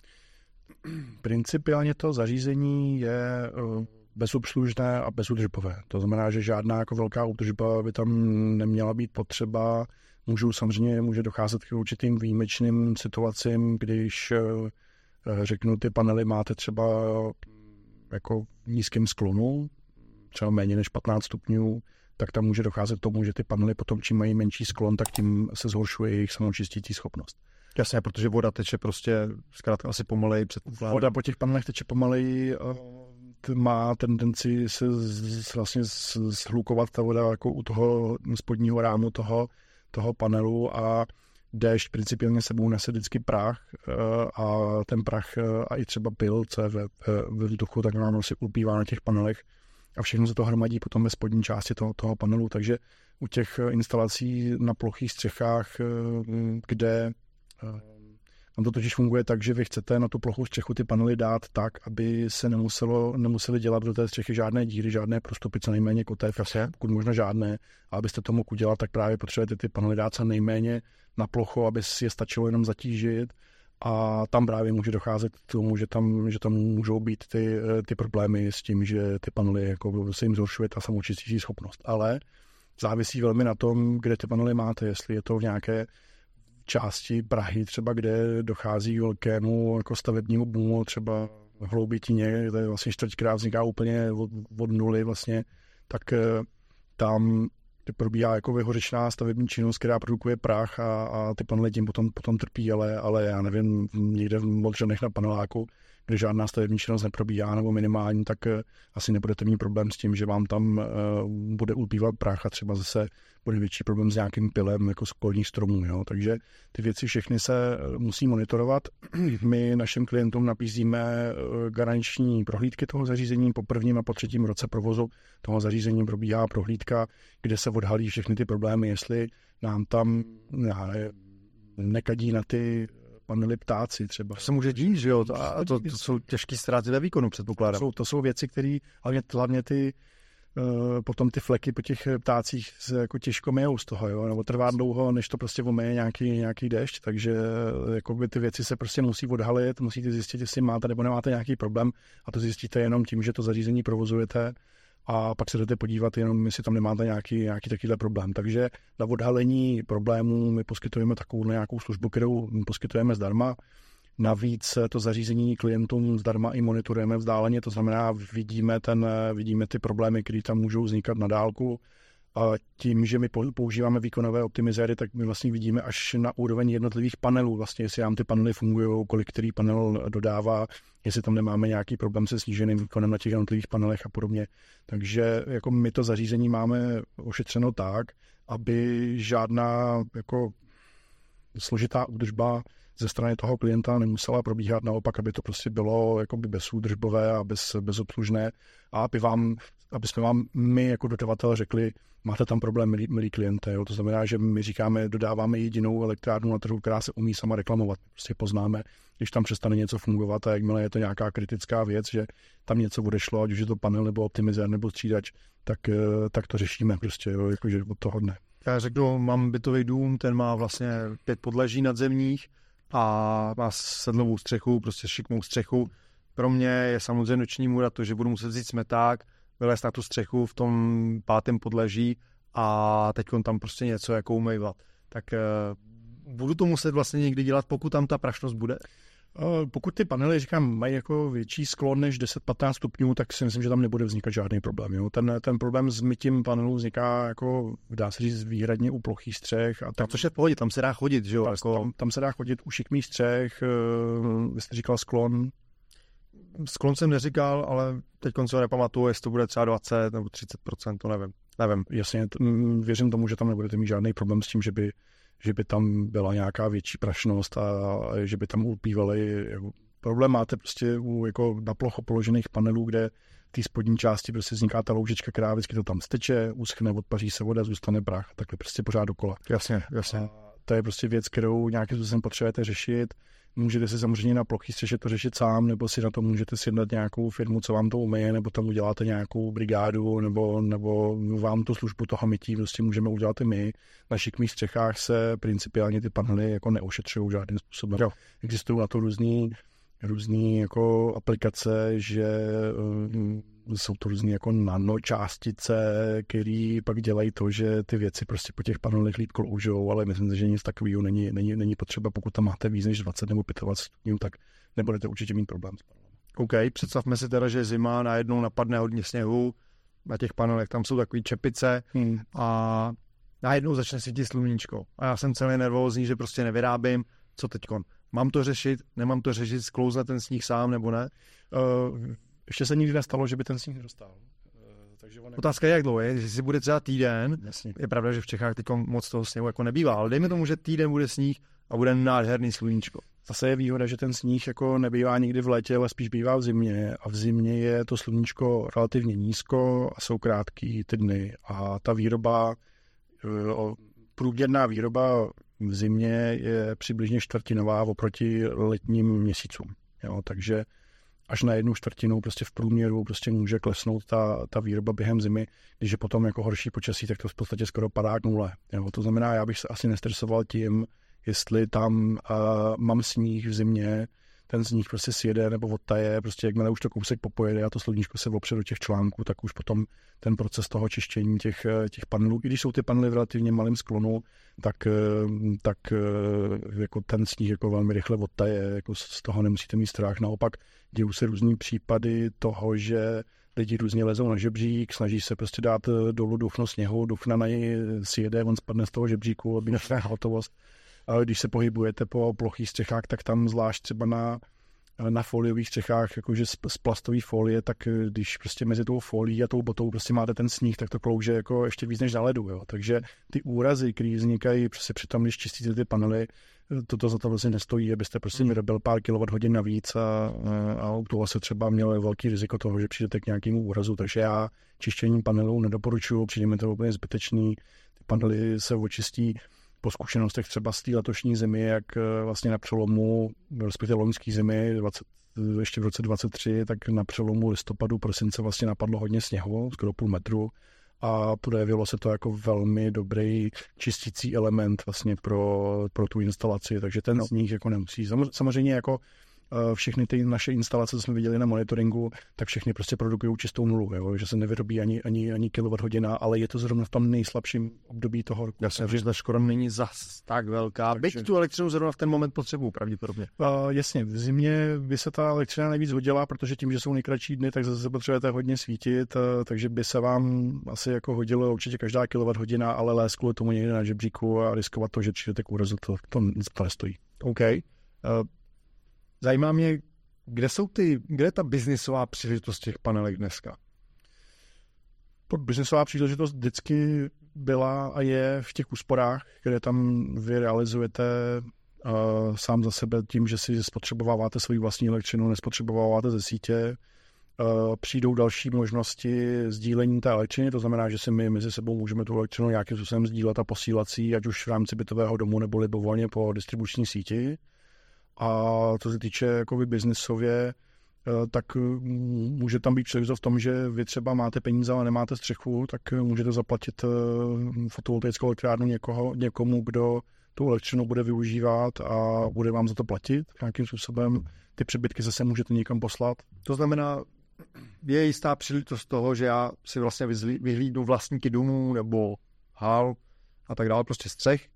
Principiálně to zařízení je bezobslužné a bezúdržbové. To znamená, že žádná jako velká údržba by tam neměla být potřeba. Může docházet k určitým výjimečným situacím, když řeknu, ty panely máte třeba jako v nízkém sklonu, třeba méně než 15 stupňů, tak tam může docházet k tomu, že ty panely potom, čím mají menší sklon, tak tím se zhoršuje jejich samočistící schopnost. Jasně, protože voda teče prostě zkrátka asi pomaleji předpokládám. Voda po těch panelech teče pomaleji, má tendenci se vlastně shlukovat ta voda jako u toho spodního rámu toho panelu a déšť principiálně sebou nese vždycky prach a ten prach a i třeba pyl, co je ve vzduchu, tak nám si ulpívá na těch panelech a všechno se to hromadí potom ve spodní části toho panelu, takže u těch instalací na plochých střechách, kde tam to totiž funguje tak, že vy chcete na tu plochou střechu ty panely dát tak, aby se nemuseli dělat do té střechy žádné díry, žádné prostupy, co nejméně kotev, pokud možno žádné. A abyste to mohl udělat, tak právě potřebujete ty panely dát co nejméně na plochu, aby si je stačilo jenom zatížit. A tam právě může docházet k tomu, že tam můžou být ty problémy s tím, že ty panely jako se jim zhoršuje ta samočistící schopnost. Ale závisí velmi na tom, kde ty panely máte, jestli je to v nějaké části Prahy, třeba kde dochází k velkému jako stavebnímu boomu, třeba v Hloubětíně, to je vlastně čtvrť, která vzniká úplně od nuly vlastně, tak tam probíhá jako vyhořečná stavební činnost, která produkuje prach a ty panely tím potom trpí, ale já nevím, někde v Modřanech na paneláku, kde žádná stavební činnost neprobíhá nebo minimální, tak asi nebudete mít problém s tím, že vám tam bude ulpívat prach a třeba zase bude větší problém s nějakým pilem jako z okolních stromů. Jo? Takže ty věci všechny se musí monitorovat. My našim klientům nabízíme garanční prohlídky toho zařízení. Po prvním a po třetím roce provozu toho zařízení probíhá prohlídka, kde se odhalí všechny ty problémy, jestli nám tam nekadí na ty panely ptáci třeba. To se může dít, že jo? To jsou těžké ztráty ve výkonu, předpokládám. To jsou věci, které hlavně ty potom ty fleky po těch ptácích se jako těžko myjou z toho, jo? Nebo trvá dlouho, než to prostě omyje nějaký déšť, takže jakoby ty věci se prostě musí odhalit, musíte zjistit, jestli máte nebo nemáte nějaký problém a to zjistíte jenom tím, že to zařízení provozujete a pak se jdete podívat jenom, jestli tam nemáte nějaký takovýhle problém. Takže na odhalení problémů my poskytujeme takovou nějakou službu, kterou poskytujeme zdarma. Navíc to zařízení klientům zdarma i monitorujeme vzdáleně, to znamená, vidíme ty problémy, které tam můžou vznikat na dálku. A tím, že my používáme výkonové optimizéry, tak my vlastně vidíme až na úroveň jednotlivých panelů, vlastně jestli nám ty panely fungují, kolik který panel dodává, jestli tam nemáme nějaký problém se sníženým výkonem na těch jednotlivých panelech a podobně. Takže jako my to zařízení máme ošetřeno tak, aby žádná jako složitá údržba ze strany toho klienta nemusela probíhat, naopak, aby to prostě bylo jakoby bezúdržbové a bezobslužné a aby jsme vám my jako dodavatel řekli, máte tam problém, milí kliente. Jo? To znamená, že my říkáme, dodáváme jedinou elektrárnu na trhu, která se umí sama reklamovat. Prostě poznáme, když tam přestane něco fungovat a jakmile je to nějaká kritická věc, že tam něco odešlo, ať už je to panel nebo optimizér nebo střídač, tak to řešíme prostě, jo? Jakože od toho dne. Já řeknu, mám bytový dům, ten má vlastně 5 podlaží nadzemních a má sedlovou střechu, prostě šikmou střechu. Pro mě je samozřejmě noční můra to, že budu muset vzít smeták, vylézt na tu střechu v tom 5. podlaží a teď tam prostě něco jako umývat. Tak budu to muset vlastně někdy dělat, pokud tam ta prašnost bude? Pokud ty panely, říkám, mají jako větší sklon než 10-15 stupňů, tak si myslím, že tam nebude vznikat žádný problém. Jo? Ten problém s mytím panelů vzniká, jako dá se říct, výhradně u plochých střech. A což je v pohodě, tam se dá chodit, že jo? Tam se dá chodit u šikmých střech, vy jste říkal sklon. Sklon jsem neříkal, ale teď se ho nepamatuju, jestli to bude třeba 20 nebo 30%, to nevím. Jasně, věřím tomu, že tam nebudete mít žádný problém s tím, že by tam byla nějaká větší prašnost a že by tam ulpívaly. Problém máte prostě u jako na plocho položených panelů, kde v té spodní části prostě vzniká ta loužička, která vždycky to tam steče, uschne, odpaří se voda, zůstane prach, takhle prostě pořád dokola. Jasně. A to je prostě věc, kterou nějakým způsobem potřebujete řešit. Můžete si samozřejmě na plochý střeše to řešit sám, nebo si na to můžete sjednat nějakou firmu, co vám to umyje, nebo tam uděláte nějakou brigádu, nebo vám tu službu toho mytí prostě můžeme udělat i my. Na šikmých střechách se principiálně ty panely jako neošetřují žádným způsobem. Jo. Existují na to různý jako aplikace, že jsou to různý jako nanočástice, které pak dělají to, že ty věci prostě po těch panelech líp kloužou, ale myslím, že nic takového není potřeba. Pokud tam máte víc než 20 nebo 25 stupňů, tak nebudete určitě mít problém s panelem. OK, představme si teda, že zima, najednou napadne hodně sněhu, na těch panelech tam jsou takové čepice a najednou začne svítit sluníčko. A já jsem celý nervózní, že prostě nevyrábím, co teďkon. Mám to řešit, nemám to řešit, sklouzne ten sníh sám nebo ne? Ještě se nikdy nestalo, že by ten sníh nedostal. Otázka je, jak dlouho je, jestli bude třeba týden. Jasně. Je pravda, že v Čechách teď moc toho sněhu jako nebývá, ale dejme tomu, že týden bude sníh a bude nádherný sluníčko. Zase je výhoda, že ten sníh jako nebývá nikdy v létě, ale spíš bývá v zimě a v zimě je to sluníčko relativně nízko a jsou krátký ty dny a ta výroba, průměrná výroba v zimě je přibližně čtvrtinová oproti letním měsícům. Jo, takže až na 1/4 prostě v průměru prostě může klesnout ta výroba během zimy, když je potom jako horší počasí, tak to v podstatě skoro padá k nule. Jo, to znamená, já bych se asi nestresoval tím, jestli tam mám sníh v zimě, ten sníh prostě sjede nebo odtaje, prostě jakmile už to kousek popojede a to sluníčko se opře do těch článků, tak už potom ten proces toho čištění těch panelů, i když jsou ty panely v relativně malém sklonu, tak jako ten sníh jako velmi rychle odtaje, jako z toho nemusíte mít strach. Naopak dějou se různý případy toho, že lidi různě lezou na žebřík, snaží se prostě dát dolů dufno sněhu, dufna na něj sjede, on spadne z toho žebříku, aby nešla hotovost. Ale když se pohybujete po plochých střechách, tak tam zvlášť třeba na foliových střechách, jakože z plastové folie, tak když prostě mezi tou folií a tou botou prostě máte ten sníh, tak to klouže jako ještě víc než na ledu. Jo. Takže ty úrazy, které vznikají prostě při tom, když čistíte ty panely, toto za to vlastně nestojí, abyste prostě vyrobil pár kilowatthodin navíc a u toho se třeba mělo velký riziko toho, že přijdete k nějakému úrazu. Takže já čištění panelů nedoporučuju, přijde mi to úplně zbytečný. Ty panely se očistí po zkušenostech třeba z té letošní zimy, jak vlastně na přelomu, respektive loňský zimy, ještě v roce 2023, tak na přelomu listopadu, prosince vlastně napadlo hodně sněhu, skoro půl metru, a projevilo se to jako velmi dobrý čistící element vlastně pro tu instalaci, takže ten sníh jako nemusí. Samozřejmě jako všechny ty naše instalace, co jsme viděli na monitoringu, tak všechny prostě produkují čistou nulu, jo? Že se nevyrobí ani kilowatthodina, ale je to zrovna v tom nejslabším období toho roku. Jasně, že ta škoda není zas tak velká. Byť tu elektřinu zrovna v ten moment potřebuju, pravděpodobně. Jasně, v zimě by se ta elektřina nejvíc hodila, protože tím, že jsou nejkratší dny, tak zase potřebujete hodně svítit, takže by se vám asi jako hodilo určitě každá kilowatthodina, ale lézt kvůli tomu někde na žebříku a riskovat to, že přijdete k úrazu, to nestojí. OK. Zajímá mě, kde je ta biznisová příležitost těch panelek dneska? Biznisová příležitost vždycky byla a je v těch úsporách, kde tam vy realizujete sám za sebe tím, že si spotřebováváte svoji vlastní elektřinu, nespotřebováváte ze sítě. Přijdou další možnosti sdílení té elektřiny, to znamená, že si my mezi sebou můžeme tu elektřinu nějakým způsobem sdílet a posílat si, ať už v rámci bytového domu nebo libovolně po distribuční síti. A co se týče jakoby biznisově, tak může tam být příležitost v tom, že vy třeba máte peníze, ale nemáte střechu, tak můžete zaplatit fotovoltaickou elektrárnu někomu, kdo tu elektřinu bude využívat a bude vám za to platit nějakým způsobem. Ty přebytky zase můžete někam poslat. To znamená, je jistá příležitost toho, že já si vlastně vyhlídnu vlastníky domů nebo hal a tak dále, prostě střech,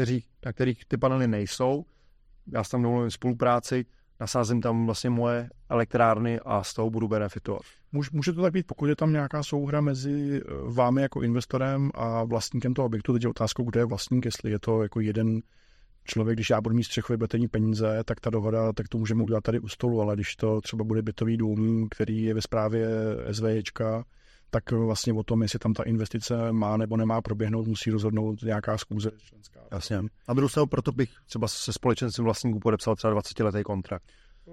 na kterých ty panely nejsou. Já tam dovolím spolupráci, nasázím tam vlastně moje elektrárny a z toho budu benefitovat. Může to tak být, pokud je tam nějaká souhra mezi vámi jako investorem a vlastníkem toho objektu. Teď je otázkou, kdo je vlastník, jestli je to jako jeden člověk, když já budu mít střechově bytový peníze, tak ta dohoda, tak to můžeme udělat tady u stolu, ale když to třeba bude bytový dům, který je ve správě SVJčka, tak vlastně o tom, jestli tam ta investice má nebo nemá proběhnout, musí rozhodnout nějaká schůze členská. Jasně. A druhou stranu proto bych třeba se společenstvím vlastníků podepsal třeba 20letý kontrakt.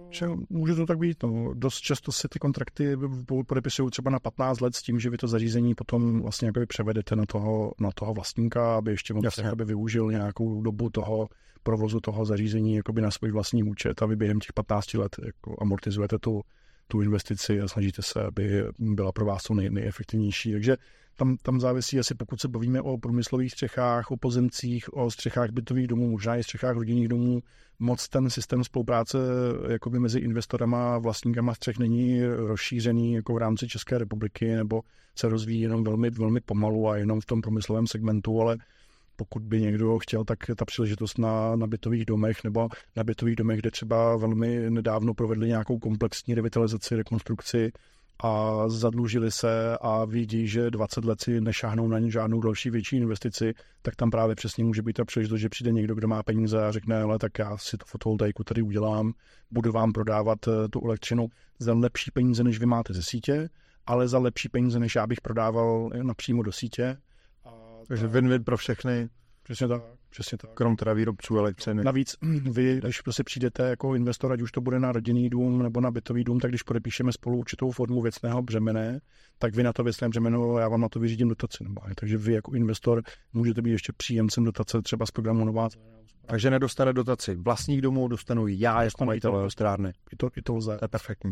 Může to tak být. No. Dost často se ty kontrakty podepisují třeba na 15 let s tím, že vy to zařízení potom vlastně jakoby převedete na toho vlastníka, aby ještě jakoby využil nějakou dobu toho provozu toho zařízení jakoby na svůj vlastní účet a vy během těch 15 let jako amortizujete tu investici a snažíte se, aby byla pro vás to nejefektivnější. Takže tam závisí asi, pokud se bavíme o průmyslových střechách, o pozemcích, o střechách bytových domů, možná i střechách rodinných domů, moc ten systém spolupráce jakoby mezi investorama a vlastníkama střech není rozšířený jako v rámci České republiky, nebo se rozvíjí jenom velmi, velmi pomalu a jenom v tom průmyslovém segmentu, ale pokud by někdo chtěl, tak ta příležitost na bytových domech nebo na bytových domech, kde třeba velmi nedávno provedli nějakou komplexní revitalizaci, rekonstrukci a zadlužili se a vidí, že 20 let si nešáhnou na žádnou další větší investici, tak tam právě přesně může být ta příležitost, že přijde někdo, kdo má peníze a řekne, ale tak já si tu fotovoltaiku tady udělám, budu vám prodávat tu elektřinu za lepší peníze, než vy máte ze sítě, ale za lepší peníze, než já bych prodával napřímo do sítě. Takže win-win pro všechny. Přesně tak. Krom teda výrobců elektřiny. Navíc vy, když prostě přijdete jako investor, ať už to bude na rodinný dům nebo na bytový dům, tak když podepíšeme spolu určitou formu věcného břemene, tak vy na to věcné břemeno, já vám na to vyřídím dotaci. Takže vy jako investor můžete být ještě příjemcem dotace třeba z programu Nová. Takže nedostane dotaci vlastních domů, dostanu já jako majitel elektrárny. I to lze. To je perfektní.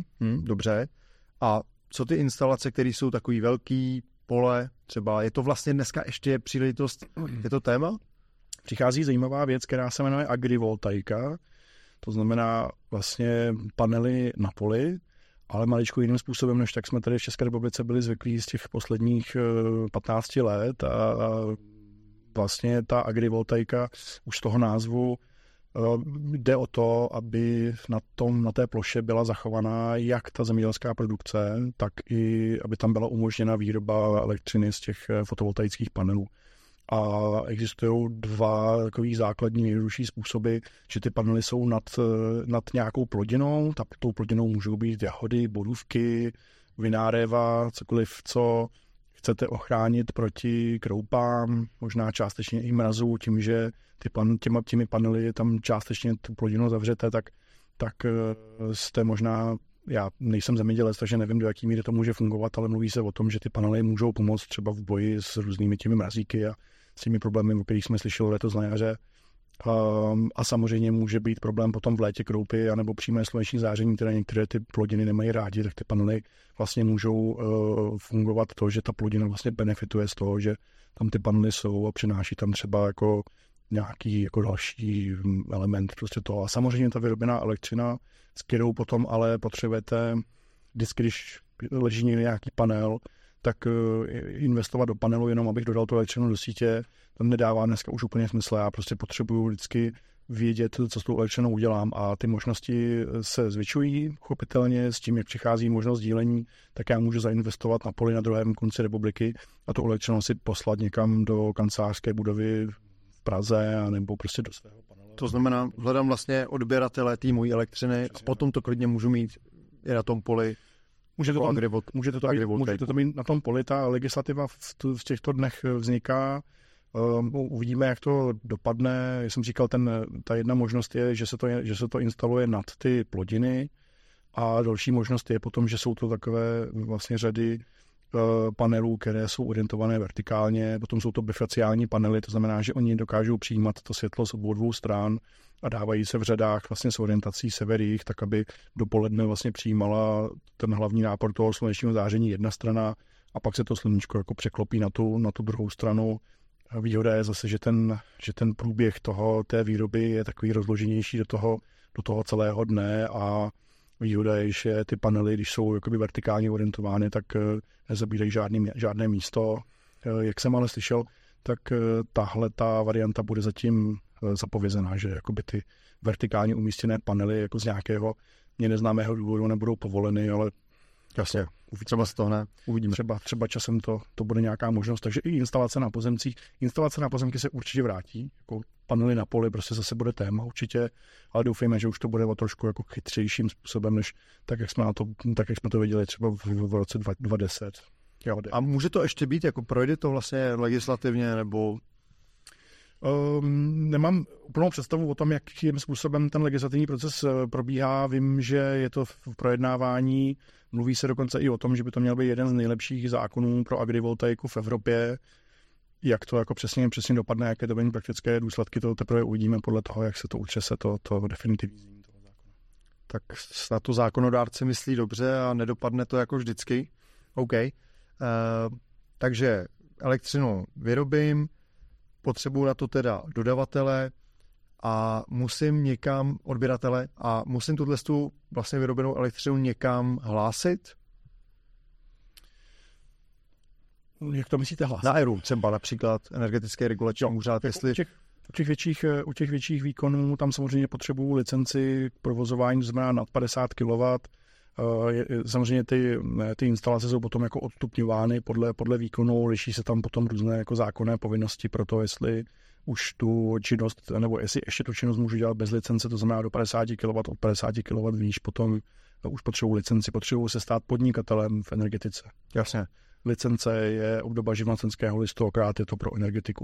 Dobře. A co ty instalace, které jsou takový velký pole, třeba je to vlastně dneska ještě příležitost, je to téma? Přichází zajímavá věc, která se jmenuje agrivoltaika, to znamená vlastně panely na poli, ale maličko jiným způsobem, než tak jsme tady v České republice byli zvyklí z těch posledních 15 let a vlastně ta agrivoltaika už z toho názvu jde o to, aby na té ploše byla zachovaná jak ta zemědělská produkce, tak i aby tam byla umožněna výroba elektřiny z těch fotovoltaických panelů. A existují dva takový základní nejjednodušší způsoby, že ty panely jsou nad nějakou plodinou. Tou plodinou můžou být jahody, borůvky, vináréva, cokoliv, co chcete ochránit proti kroupám, možná částečně i mrazu, tím, že těmi panely tam částečně tu plodinu zavřete, tak jste možná, já nejsem zemědělec, takže nevím, do jaký míry to může fungovat, ale mluví se o tom, že ty panely můžou pomoct třeba v boji s různými těmi mrazíky a s těmi problémy, o kterých jsme slyšeli letos na jaře. A samozřejmě může být problém potom v létě kroupy anebo přímé sluneční záření, které některé ty plodiny nemají rádi, tak ty panely vlastně můžou fungovat to, že ta plodina vlastně benefituje z toho, že tam ty panely jsou a přináší tam třeba jako nějaký jako další element prostě toho. A samozřejmě ta vyrobená elektřina, s kterou potom ale potřebujete vždycky, když leží někde nějaký panel, tak investovat do panelu jenom, abych dodal tu elektřinu do sítě, to nedává dneska už úplně smysl. Já prostě potřebuju vždycky vědět, co s tou elektřinou udělám a ty možnosti se zvětšují chopitelně s tím, jak přichází možnost dílení, tak já můžu zainvestovat na poli na druhém konci republiky a tu elektřinu si poslat někam do kancelářské budovy v Praze a nebo prostě do svého panelu. To znamená, hledám vlastně odběratele té mojí elektřiny a potom to klidně můžu mít i na tom poli. Můžete to mít na tom poli, ta legislativa v těchto dnech vzniká. Uvidíme, jak to dopadne. Já jsem říkal, ta jedna možnost je, že se to instaluje nad ty plodiny a další možnost je potom, že jsou to takové vlastně řady panelů, které jsou orientované vertikálně, potom jsou to bifaciální panely, to znamená, že oni dokážou přijímat to světlo z obou dvou stran a dávají se v řadách vlastně s orientací sever-jih, tak aby dopoledne vlastně přijímala ten hlavní nápor toho slunečního záření jedna strana a pak se to sluníčko jako překlopí na tu druhou stranu. Výhoda je zase, že ten průběh té výroby je takový rozloženější do toho celého dne a výhoda je, že ty panely, když jsou jakoby vertikálně orientovány, tak nezabírají žádné místo. Jak jsem ale slyšel, tak tahle ta varianta bude zatím zapovězená, že jakoby ty vertikálně umístěné panely jako z nějakého mě neznámého důvodu nebudou povoleny, ale jasně, třeba z toho ne, uvidíme. Třeba časem to bude nějaká možnost, takže i instalace na pozemcích. Instalace na pozemky se určitě vrátí, jako panely na poli prostě zase bude téma určitě, ale doufejme, že už to bude o trošku jako chytřejším způsobem, než tak, jak jsme to viděli třeba v roce 2010. A může to ještě být, jako projde to vlastně legislativně, nebo... Nemám úplnou představu o tom, jakým způsobem ten legislativní proces probíhá. Vím, že je to v projednávání. Mluví se dokonce i o tom, že by to měl být jeden z nejlepších zákonů pro agrivoltaiku v Evropě. Jak to jako přesně dopadne, jaké to bude praktické důsledky, to teprve uvidíme podle toho, jak se to utřese, to definitivní znění toho zákona. Tak snad to zákonodárci myslí dobře a nedopadne to jako vždycky. OK. Takže elektřinu vyrobím, potřebuji na to teda dodavatele a musím někam odběratele a musím tu vlastně vyrobenou elektřinu někam hlásit? Jak to myslíte hlásit? Na ERÚ třeba například energetické regulační úřad. U těch větších výkonů tam samozřejmě potřebují licenci k provozování, znamená nad 50 kW. Samozřejmě ty instalace jsou potom jako odstupňovány podle výkonu, liší se tam potom různé jako zákonné povinnosti pro to, jestli už tu činnost, nebo jestli ještě tu činnost můžu dělat bez licence, to znamená do 50 kW, od 50 kW výš, potom už potřebuji licenci, potřebuji se stát podnikatelem v energetice. Jasně. Licence je obdoba živnostenského listu, akorát je to pro energetiku.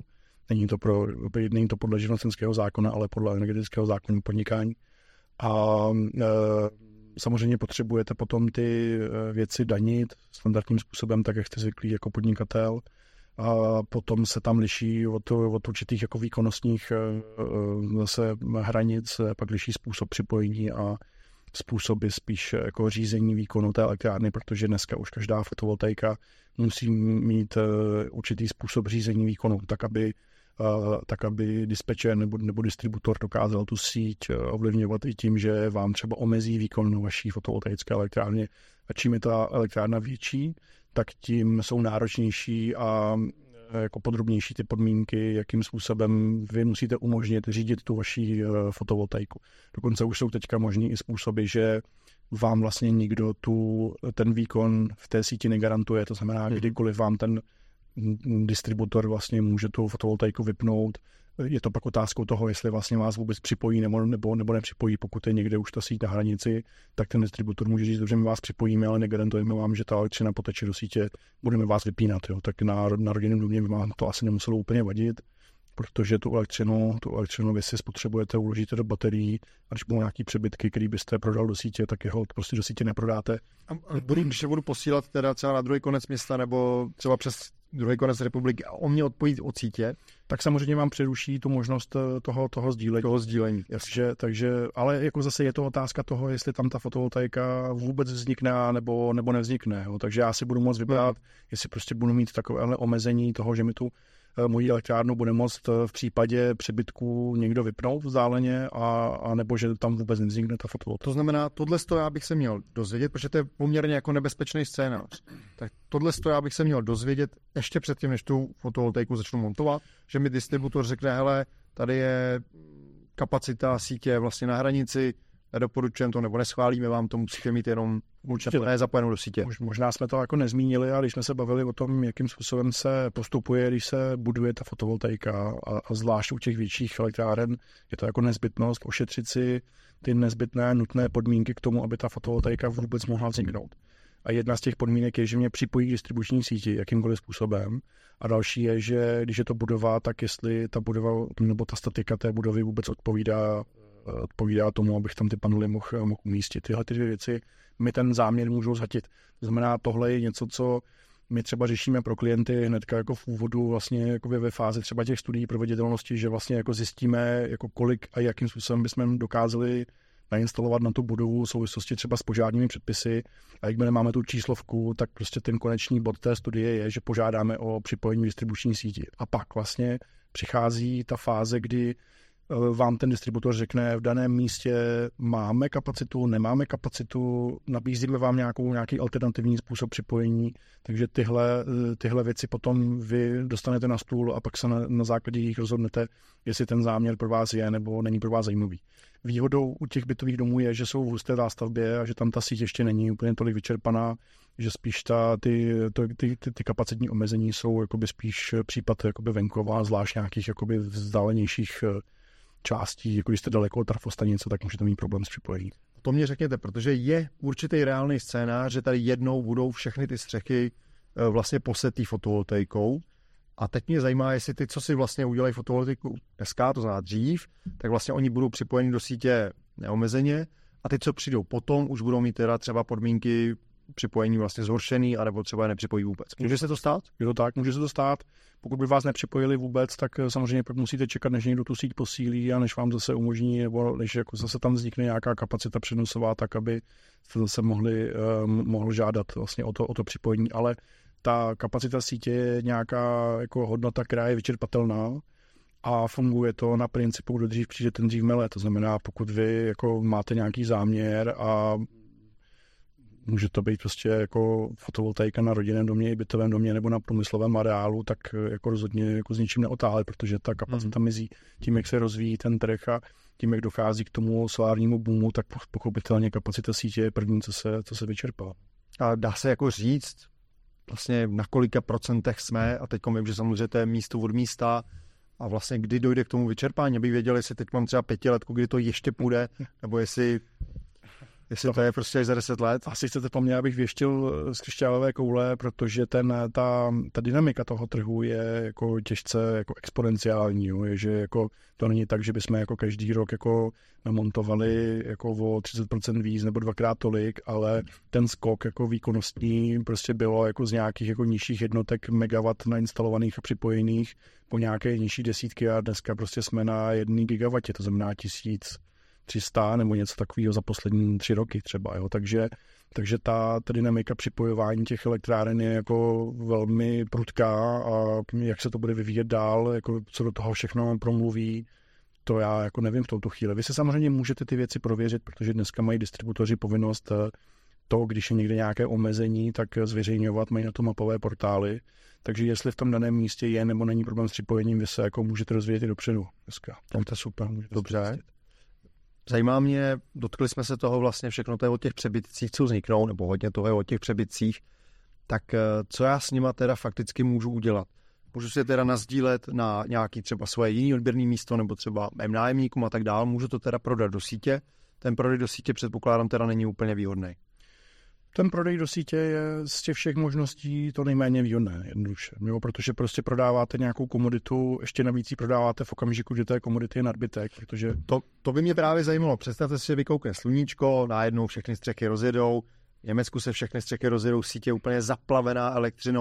Není to podle živnostenského zákona, ale podle energetického zákona podnikání. A samozřejmě potřebujete potom ty věci danit standardním způsobem, tak jak jste zvyklí jako podnikatel. A potom se tam liší od určitých jako výkonnostních zase hranic, pak liší způsob připojení a způsoby spíš jako řízení výkonu té elektrárny, protože dneska už každá fotovoltaika musí mít určitý způsob řízení výkonu, tak aby dispečer nebo distributor dokázal tu síť ovlivňovat i tím, že vám třeba omezí výkon vaší fotovoltaické elektrárny. A čím je ta elektrárna větší, tak tím jsou náročnější a jako podrobnější ty podmínky, jakým způsobem vy musíte umožnit řídit tu vaši fotovoltaiku. Dokonce už jsou teďka možný i způsoby, že vám vlastně nikdo ten výkon v té síti negarantuje, to znamená, kdykoliv vám ten distributor vlastně může tu fotovoltaiku vypnout. Je to pak otázkou toho, jestli vlastně vás vůbec připojí nebo nepřipojí. Pokud je někde už ta síť na hranici, tak ten distributor může říct, že my vás připojíme, ale negarantujeme vám, že ta elektřina poteče do sítě, budeme vás vypínat. Jo. Tak na rodinném domě by vám to asi nemuselo úplně vadit, protože tu elektřinu vy si spotřebujete, uložíte do baterií a když budou nějaký přebytky, který byste prodal do sítě, tak jeho prostě do sítě neprodáte. A když se budu posílat teda třeba na druhý konec města nebo třeba přes druhý konec republiky a on mě odpojí od sítě, tak samozřejmě vám přeruší tu možnost toho sdílení. Takže, ale jako zase je to otázka toho, jestli tam ta fotovoltaika vůbec vznikne nebo nevznikne. Jo. Takže já si budu moct vybrat, jestli prostě budu mít takové omezení toho, že mi tu moji elektrárnu bude moct v případě přebytku někdo vypnout vzdáleně a nebo že tam vůbec nevznikne ta fotovoltaika. To znamená, tohle já bych se měl dozvědět, protože to je poměrně jako nebezpečný scénář. Tak tohle já bych se měl dozvědět ještě předtím, než tu fotovoltaiku začnu montovat, že mi distributor řekne, hele, tady je kapacita sítě vlastně na hranici, nedoporučujeme to nebo neschválíme vám to, musíte mít jenom zapojenou do sítě. Možná jsme to jako nezmínili, ale když jsme se bavili o tom, jakým způsobem se postupuje, když se buduje ta fotovoltaika a zvlášť u těch větších elektráren, je to jako nezbytnost ošetřit si ty nezbytné, nutné podmínky k tomu, aby ta fotovoltaika vůbec mohla vzniknout. A jedna z těch podmínek je, že mě připojí k distribuční síti jakýmkoliv způsobem. A další je, že když je to budova, tak jestli ta budova nebo ta statika té budovy vůbec odpovídá tomu, abych tam ty panely mohl umístit. Tyhle ty dvě věci mi ten záměr můžou zhatit. To znamená, tohle je něco, co my třeba řešíme pro klienty hnedka jako v úvodu vlastně jako ve fázi třeba těch studií proveditelnosti, že vlastně jako zjistíme, jako kolik a jakým způsobem bychom dokázali nainstalovat na tu budovu v souvislosti třeba s požárními předpisy a jakmile máme tu číslovku, tak prostě ten konečný bod té studie je, že požádáme o připojení distribuční síti. A pak vlastně přichází ta fáze, kdy vám ten distributor řekne, v daném místě máme kapacitu, nemáme kapacitu, nabízíme vám nějaký alternativní způsob připojení, takže tyhle věci potom vy dostanete na stůl a pak se na základě jich rozhodnete, jestli ten záměr pro vás je nebo není pro vás zajímavý. Výhodou u těch bytových domů je, že jsou v husté zástavbě a že tam ta síť ještě není úplně tolik vyčerpaná, že spíš ty kapacitní omezení jsou jakoby spíš případ jakoby venkova, zvlášť nějakých jakoby vzdálenějších částí, jako když jste daleko od trafostanice, tak můžete mít problém s připojením. To mě řekněte, protože je určitý reálný scénář, že tady jednou budou všechny ty střechy vlastně posetý fotovoltaikou. A teď mě zajímá, jestli ty, co si vlastně udělají fotovoltaiku dneska, to znamená dřív, tak vlastně oni budou připojeni do sítě neomezeně a ty, co přijdou potom, už budou mít teda třeba podmínky připojení vlastně zhoršený, anebo třeba je nepřipojí vůbec. Může se to stát? Je to tak, může se to stát. Pokud by vás nepřipojili vůbec, tak samozřejmě pak musíte čekat, než někdo tu síť posílí a než vám zase umožní, nebo než jako zase tam vznikne nějaká kapacita přenosová, tak aby jste zase mohl žádat vlastně o to připojení. Ale ta kapacita sítě je nějaká jako hodnota, která je vyčerpatelná a funguje to na principu, kdo dřív přijde, ten dřív mele. To znamená, pokud vy jako máte nějaký záměr a může to být prostě jako fotovoltaika na rodinném domě, i bytovém domě nebo na průmyslovém areálu, tak jako rozhodně jako s ničím neotále, protože ta kapacita mizí tím, jak se rozvíjí ten trh a tím, jak dochází k tomu solárnímu boomu, tak pochopitelně kapacita sítě je první, co se vyčerpá. A dá se jako říct, vlastně na kolika procentech jsme, a teď vím, že samozřejmě to je místo od místa, a vlastně kdy dojde k tomu vyčerpání, aby věděli, jestli teď mám třeba 5letku, kdy to ještě půjde, nebo jestli to je prostě až za 10 let. Asi chcete po mně, abych věštil z křišťálové koule, protože ta dynamika toho trhu je jako těžce jako exponenciální. Jo? Je, že jako to není tak, že bychom jako každý rok jako namontovali jako o 30% víc nebo dvakrát tolik, ale ten skok jako výkonnostní prostě bylo jako z nějakých jako nižších jednotek megawatt nainstalovaných a připojených po nějaké nižší desítky a dneska prostě jsme na 1 gigawattě, to znamená 1300 nebo něco takového za poslední 3 roky třeba. Jo? Takže ta dynamika připojování těch elektráren je jako velmi prudká a jak se to bude vyvíjet dál, jako co do toho všechno promluví, to já jako nevím v touto chvíli. Vy se samozřejmě můžete ty věci prověřit, protože dneska mají distributoři povinnost to, když je někde nějaké omezení, tak zveřejňovat, mají na to mapové portály. Takže jestli v tom daném místě je nebo není problém s připojením, vy se jako můžete rozvíjet i dopředu dneska. To je super. Dobře. Zajímá mě, dotkli jsme se toho vlastně všechno to je o těch přebytcích, co vzniknou, nebo hodně toho je o těch přebytcích, tak co já s nima teda fakticky můžu udělat? Můžu si teda nasdílet na nějaký třeba svoje jiný odběrný místo, nebo třeba mým nájemníkům a tak dál, můžu to teda prodat do sítě. Ten prodej do sítě předpokládám teda není úplně výhodný. Ten prodej do sítě je z těch všech možností to nejméně výhodné, jednoduše. Jo, protože prostě prodáváte nějakou komoditu, ještě navíc ji prodáváte v okamžiku, kdy té komodity je nadbytek, protože... To by mě právě zajímalo. Představte si, že vykoukne sluníčko, najednou všechny střechy rozjedou, v Německu se všechny střechy rozjedou, sítě je úplně zaplavená elektřinou.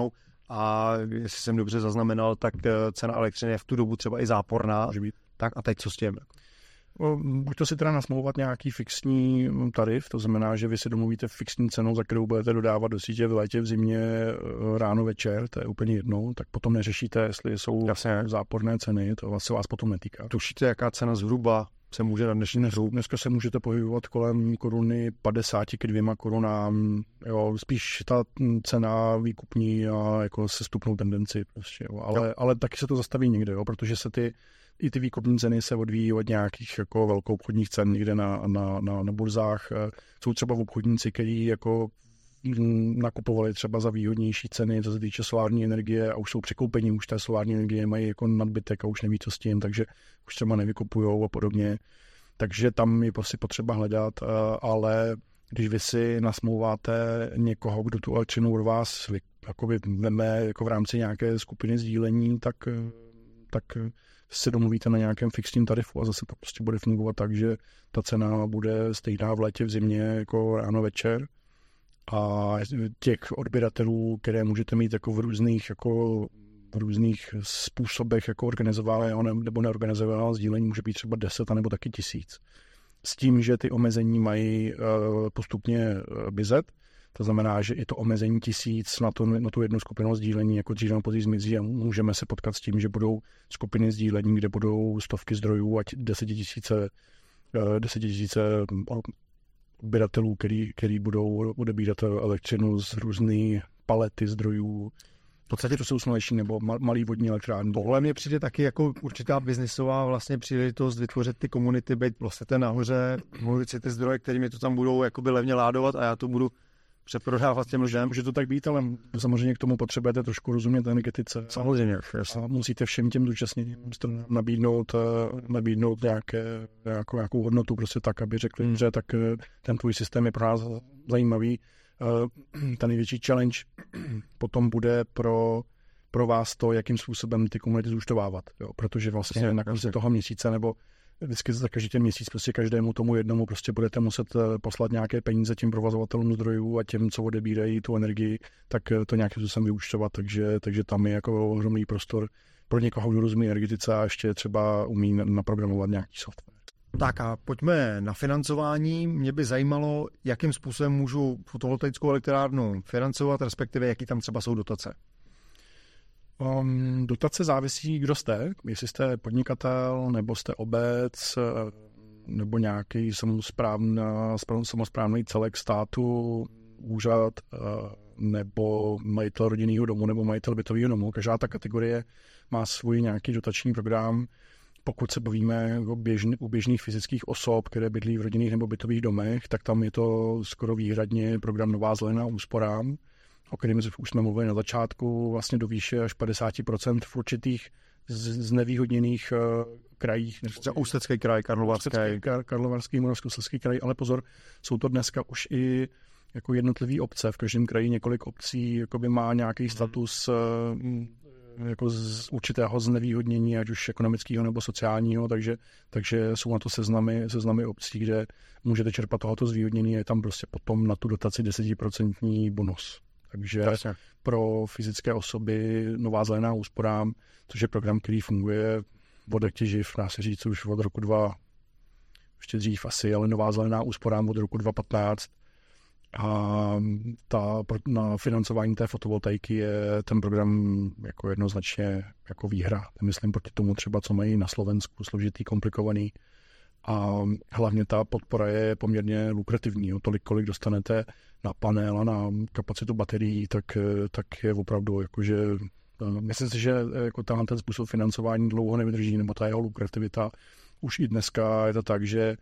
a jestli jsem dobře zaznamenal, tak cena elektřiny je v tu dobu třeba i záporná. Tak a teď co s tím? Buď to si teda nasmlouvat nějaký fixní tarif, to znamená, že vy si domluvíte fixní cenu, za kterou budete dodávat do sítě v létě, v zimě, ráno, večer, to je úplně jedno, tak potom neřešíte, jestli jsou záporné ceny, to se vás potom netýká. Tušíte, jaká cena zhruba se může na dnešní hru? Dneska se můžete pohybovat kolem koruny 50 k 2 korunám, jo, spíš ta cena výkupní a jako se stupnou tendenci prostě, jo. Ale taky se to zastaví někde, jo, protože se i ty výkupní ceny se odvíjí od nějakých jako velkoobchodních cen někde na burzách. Jsou třeba obchodníci, kteří jako nakupovali třeba za výhodnější ceny, co se týče solární energie a už jsou překoupení, už té solární energie mají jako nadbytek a už neví, co s tím, takže už třeba nevykupujou a podobně. Takže tam je prostě potřeba hledat, ale když vy si nasmlouváte někoho, kdo tu elektřinu od vás veme jako v rámci nějaké skupiny sdílení, tak se domluvíte na nějakém fixním tarifu a zase to prostě bude fungovat tak, že ta cena bude stejná v létě, v zimě jako ráno, večer. A těch odběratelů, které můžete mít jako v různých způsobech jako organizované nebo neorganizované sdílení, může být třeba 10 nebo taky 1000. S tím, že ty omezení mají postupně mizet, to znamená, že i to omezení 1000 na tu jednu skupinu sdílení jako dřív nebo později zmizí a můžeme se potkat s tím, že budou skupiny sdílení, kde budou stovky zdrojů a 10 000 odběratelů, který budou odebírat elektřinu z různých palety zdrojů. V podstatě to jsou sluneční nebo malý vodní elektrárny. Tohle mě přijde taky jako určitá biznisová vlastně příležitost vytvořit ty komunity, být vlastně nahoře, mluvit si ty zdroje, kterými to tam budou jakoby levně ládovat a já to budu přeprodávat těm lidem. Může to tak být, ale samozřejmě k tomu potřebujete trošku rozumět energetice. Samozřejmě. A musíte všem těm zúčastněným nabídnout nějakou hodnotu, prostě tak, aby řekli, že tak ten tvůj systém je pro nás zajímavý. Ta největší challenge potom bude pro vás to, jakým způsobem ty komunity zúčtovávat. Jo? Protože vlastně na konci toho měsíce nebo vždycky za každý ten měsíc prostě každému tomu jednomu prostě budete muset poslat nějaké peníze těm provozovatelům zdrojů a těm, co odebírají tu energii, tak to nějakým způsobem vyúčtovat, takže tam je jako ohromný prostor pro někoho, kdo rozumí energetice a ještě třeba umí naprogramovat nějaký software. Tak a pojďme na financování. Mě by zajímalo, jakým způsobem můžu fotovoltaickou elektrárnu financovat, respektive jaký tam třeba jsou dotace. Dotace závisí, kdo jste, jestli jste podnikatel, nebo jste obec, nebo nějaký samosprávný celek státu, úřad, nebo majitel rodinného domu, nebo majitel bytového domu. Každá ta kategorie má svůj nějaký dotační program. Pokud se bavíme u běžných fyzických osob, které bydlí v rodinných nebo bytových domech, tak tam je to skoro výhradně program Nová zelená úsporám, o kterém už jsme mluvili na začátku, vlastně do výše až 50% v určitých znevýhodněných krajích. Ústecký kraj, Karlovarský, Moravskoslezský kraj, ale pozor, jsou to dneska už i jako jednotlivý obce. V každém kraji několik obcí jakoby má nějaký status jako z určitého znevýhodnění, ať už ekonomického nebo sociálního, takže jsou na to seznamy obcí, kde můžete čerpat tohoto zvýhodnění, je tam prostě potom na tu dotaci 10% bonus. Takže pro fyzické osoby Nová zelená úsporám, což je program, který funguje od jak živ, dá se říct už od roku 2, ještě dřív asi, ale Nová zelená úsporám od roku 2015. A na financování té fotovoltaiky je ten program jako jednoznačně jako výhra. Myslím proti tomu třeba, co mají na Slovensku, složitý, komplikovaný. A hlavně ta podpora je poměrně lukrativní. Tolik, kolik dostanete na panel a na kapacitu baterií, tak je opravdu jakože... Myslím si, že jako ten způsob financování dlouho nevydrží, nebo ta jeho lukrativita. Už i dneska je to tak, že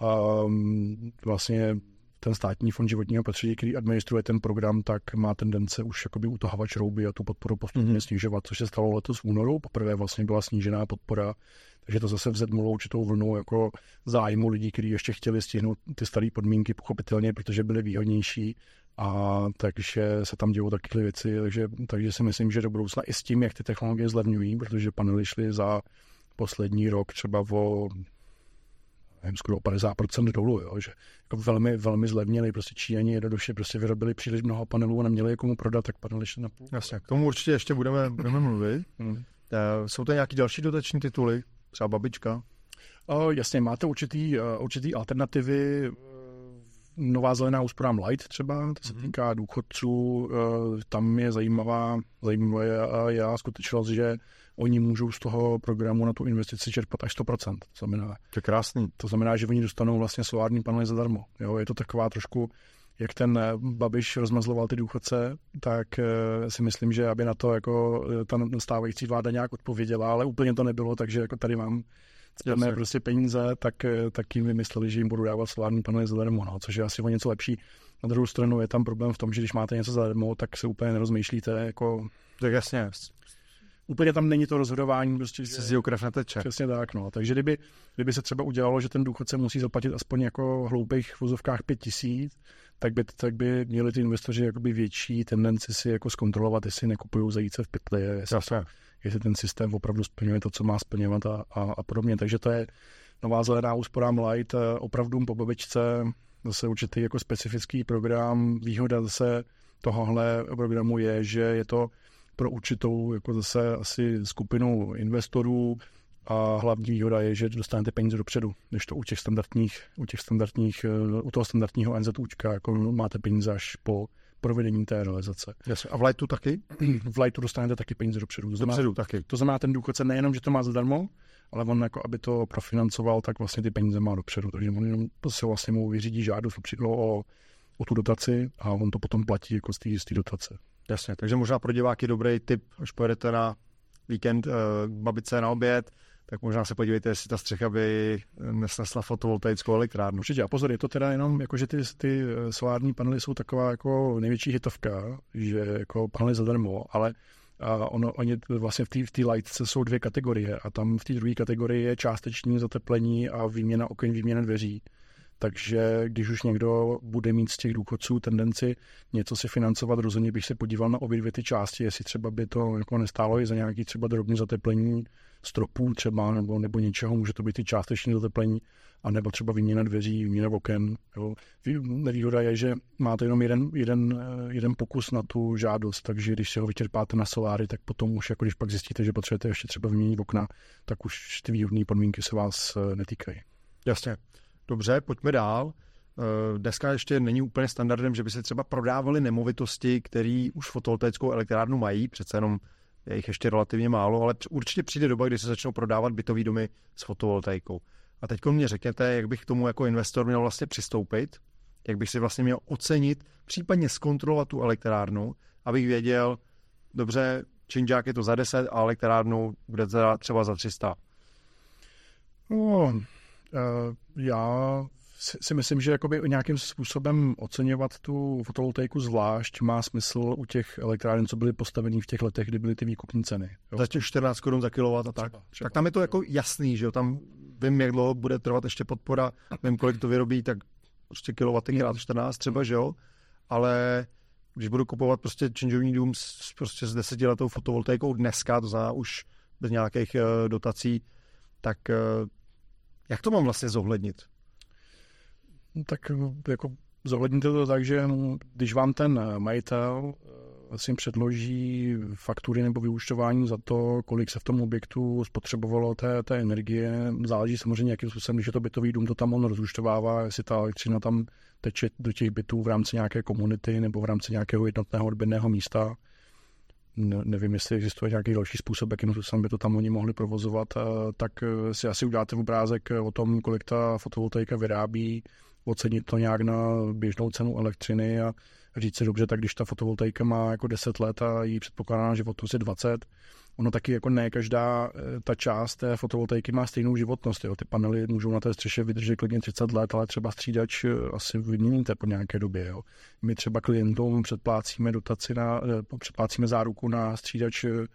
vlastně ten státní fond životního prostředí, který administruje ten program, tak má tendence už jakoby utahovat šrouby a tu podporu postupně snižovat, což se stalo letos v únoru. Poprvé vlastně byla snížená podpora, takže to zase vzedmulo určitou vlnu jako zájmu lidí, kteří ještě chtěli stihnout ty staré podmínky, pochopitelně, protože byly výhodnější. A takže se tam dějou takové věci, takže si myslím, že do budoucna i s tím, jak ty technologie zlevňují, protože panely šly za poslední rok třeba o skoro 50% dolů, jo, že jako velmi, velmi zlevnili, prostě Číňani jednoduše prostě vyrobili příliš mnoho panelů a neměli je komu prodat, tak panely šly na půl. Jasně, k tomu určitě ještě budeme mluvit. Jsou to nějaký další dotační tituly, třeba babička? Jasně, máte určitý alternativy. Nová zelená úsporám Light třeba, to se týká důchodců, tam je zajímavá je skutečnost, že oni můžou z toho programu na tu investici čerpat až 100%. To je krásný. To znamená, že oni dostanou vlastně solární panely zadarmo. Jo, je to taková trošku, jak ten Babiš rozmazloval ty důchodce, tak si myslím, že aby na to jako ta stávající vláda nějak odpověděla, ale úplně to nebylo, takže jako tady mám prostě peníze, tak jim vymysleli, že jim budou dávat solární panely zadarmo, no, což je asi o něco lepší. Na druhou stranu je tam problém v tom, že když máte něco zadarmo, tak se úplně nerozmýšlíte, jako... Tak jasně. Úplně tam není to rozhodování, prostě, že... Se z krev neteče. Přesně tak, no. Takže kdyby se třeba udělalo, že ten důchodce musí zaplatit aspoň jako hloupých v vozovkách 5 000, tak by měli ty investoři jakoby větší tendenci si jako zkontrolovat, jestli nekupují zajíce v pytli, jestli ten systém opravdu splňuje to, co má splňovat a podobně. Takže to je nová zelená úsporám Light, opravdu po babičce, zase určitý jako specifický program. Výhoda zase tohohle programu je, že je to pro určitou jako zase asi skupinu investorů a hlavní výhoda je, že dostanete peníze dopředu, než to u toho standardního NZUčka, jako máte peníze až po provedení té realizace. Jasně. A v Lightu taky? V Lightu dostanete taky peníze dopředu. Taky. To znamená, ten důchodce nejenom, že to má zadarmo, ale on jako, aby to profinancoval, tak vlastně ty peníze má dopředu. Takže on jenom se vlastně mu vyřídí žádost o tu dotaci a on to potom platí jako z té dotace. Jasně, takže možná pro diváky dobrý tip, až pojedete na víkend babice na oběd, tak možná se podívejte, jestli ta střecha by nesnesla fotovoltaickou elektrárnu. Určitě. A pozor, je to teda jenom, jako, že ty solární panely jsou taková jako největší hitovka, že jako panely zadarmo, ale oni vlastně v té lightce jsou 2 kategorie a tam v té druhé kategorii je částečné zateplení a výměna oken, výměna dveří. Takže když už někdo bude mít z těch důchodců tendenci něco si financovat, rozhodně bych se podíval na obě 2 ty části, jestli třeba by to jako nestálo i za nějaký třeba drobný zateplení stropů třeba nebo něčeho, může to být i částečné zateplení, anebo třeba výměna dveří, výměna oken. Jo. Nevýhoda je, že máte jenom jeden pokus na tu žádost, takže když si ho vyčerpáte na soláry, tak potom už jako když pak zjistíte, že potřebujete ještě třeba vyměnit okna, tak už ty výhodné podmínky se vás netýkají. Jasně. Dobře, pojďme dál. Dneska ještě není úplně standardem, že by se třeba prodávaly nemovitosti, které už fotovoltaickou elektrárnu mají, přece jenom je jich ještě relativně málo, ale určitě přijde doba, kdy se začnou prodávat bytový domy s fotovoltaikou. A teď mě řekněte, jak bych k tomu jako investor měl vlastně přistoupit, jak bych si vlastně měl ocenit, případně zkontrolovat tu elektrárnu, abych věděl, dobře, činžák je to za 10 a elektrárnu bude třeba za 300. Já si myslím, že jakoby nějakým způsobem oceňovat tu fotovoltaiku zvlášť má smysl u těch elektráren, co byly postavený v těch letech, kdy byly ty výkupní ceny. Jo? Za těch 14 korun za kilowatt a tak. Třeba. Tak tam je to jako jasný, že jo, tam vím, jak dlouho bude trvat ještě podpora, vím, kolik to vyrobí, tak prostě kilowatty krát 14 třeba, že jo, ale když budu kupovat prostě činžovní dům prostě s 10letou fotovoltaikou dneska, to znamená už bez nějakých dotací, tak jak to mám vlastně zohlednit? Tak jako zohledníte to tak, že když vám ten majitel si předloží faktury nebo vyúčtování za to, kolik se v tom objektu spotřebovalo té energie, záleží samozřejmě, jakým způsobem, když je to bytový dům, to tam on rozúčtovává, jestli ta elektřina tam teče do těch bytů v rámci nějaké komunity nebo v rámci nějakého jednotného odběrného místa. Nevím, jestli existuje nějaký další způsob, jakým způsobem by to tam oni mohli provozovat, tak si asi uděláte obrázek o tom, kolik ta fotovoltaika vyrábí, ocenit to nějak na běžnou cenu elektřiny a říct si dobře, tak když ta fotovoltaika má jako 10 let a jí předpokládá životnost je 20, ono taky jako ne každá ta část té fotovoltaiky má stejnou životnost. Jo. Ty panely můžou na té střeše vydržet klidně 30 let, ale třeba střídač asi vyměníte po nějaké době. Jo. My třeba klientům předplácíme záruku na střídač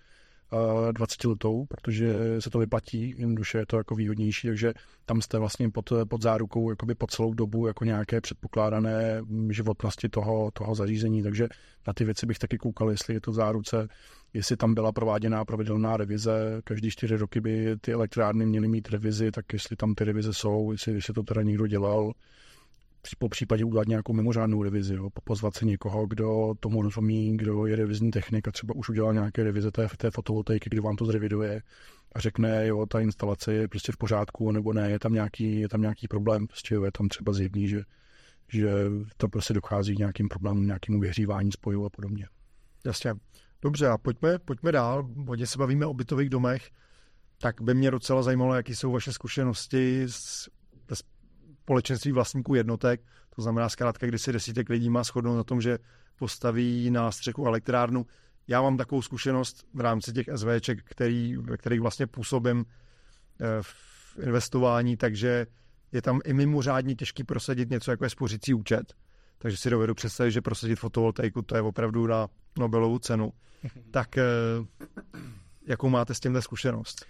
20letou, protože se to vyplatí, jednoduše je to jako výhodnější, takže tam jste vlastně pod zárukou jakoby po celou dobu jako nějaké předpokládané životnosti toho zařízení, takže na ty věci bych taky koukal, jestli je to v záruce, jestli tam byla prováděná pravidelná revize, každý 4 roky by ty elektrárny měly mít revizi, tak jestli tam ty revize jsou, jestli to teda někdo dělal, po případě udělat nějakou mimořádnou revizi, jo. Pozvat se někoho, kdo tomu rozumí, kdo je revizní technik a třeba už udělal nějaké revize té fotovoltaiky, kdo vám to zreviduje a řekne, jo, ta instalace je prostě v pořádku, nebo ne, je tam nějaký problém, prostě je tam třeba zjevný, že to prostě dochází k nějakým problémům, nějakému vyhřívání spojů a podobně. Jasně. Dobře, a pojďme dál. Hodně se bavíme o bytových domech, tak by mě docela zajímalo, jaký jsou vaše zkušenosti s společenství vlastníků jednotek, to znamená zkrátka, když si desítek lidí má shodnout na tom, že postaví na střechu elektrárnu. Já mám takovou zkušenost v rámci těch SVček, ve kterých vlastně působím v investování, takže je tam i mimořádně těžký prosadit něco, jako je spořící účet. Takže si dovedu představit, že prosadit fotovoltaiku, to je opravdu na Nobelovu cenu. Tak jakou máte s tímhle zkušenost?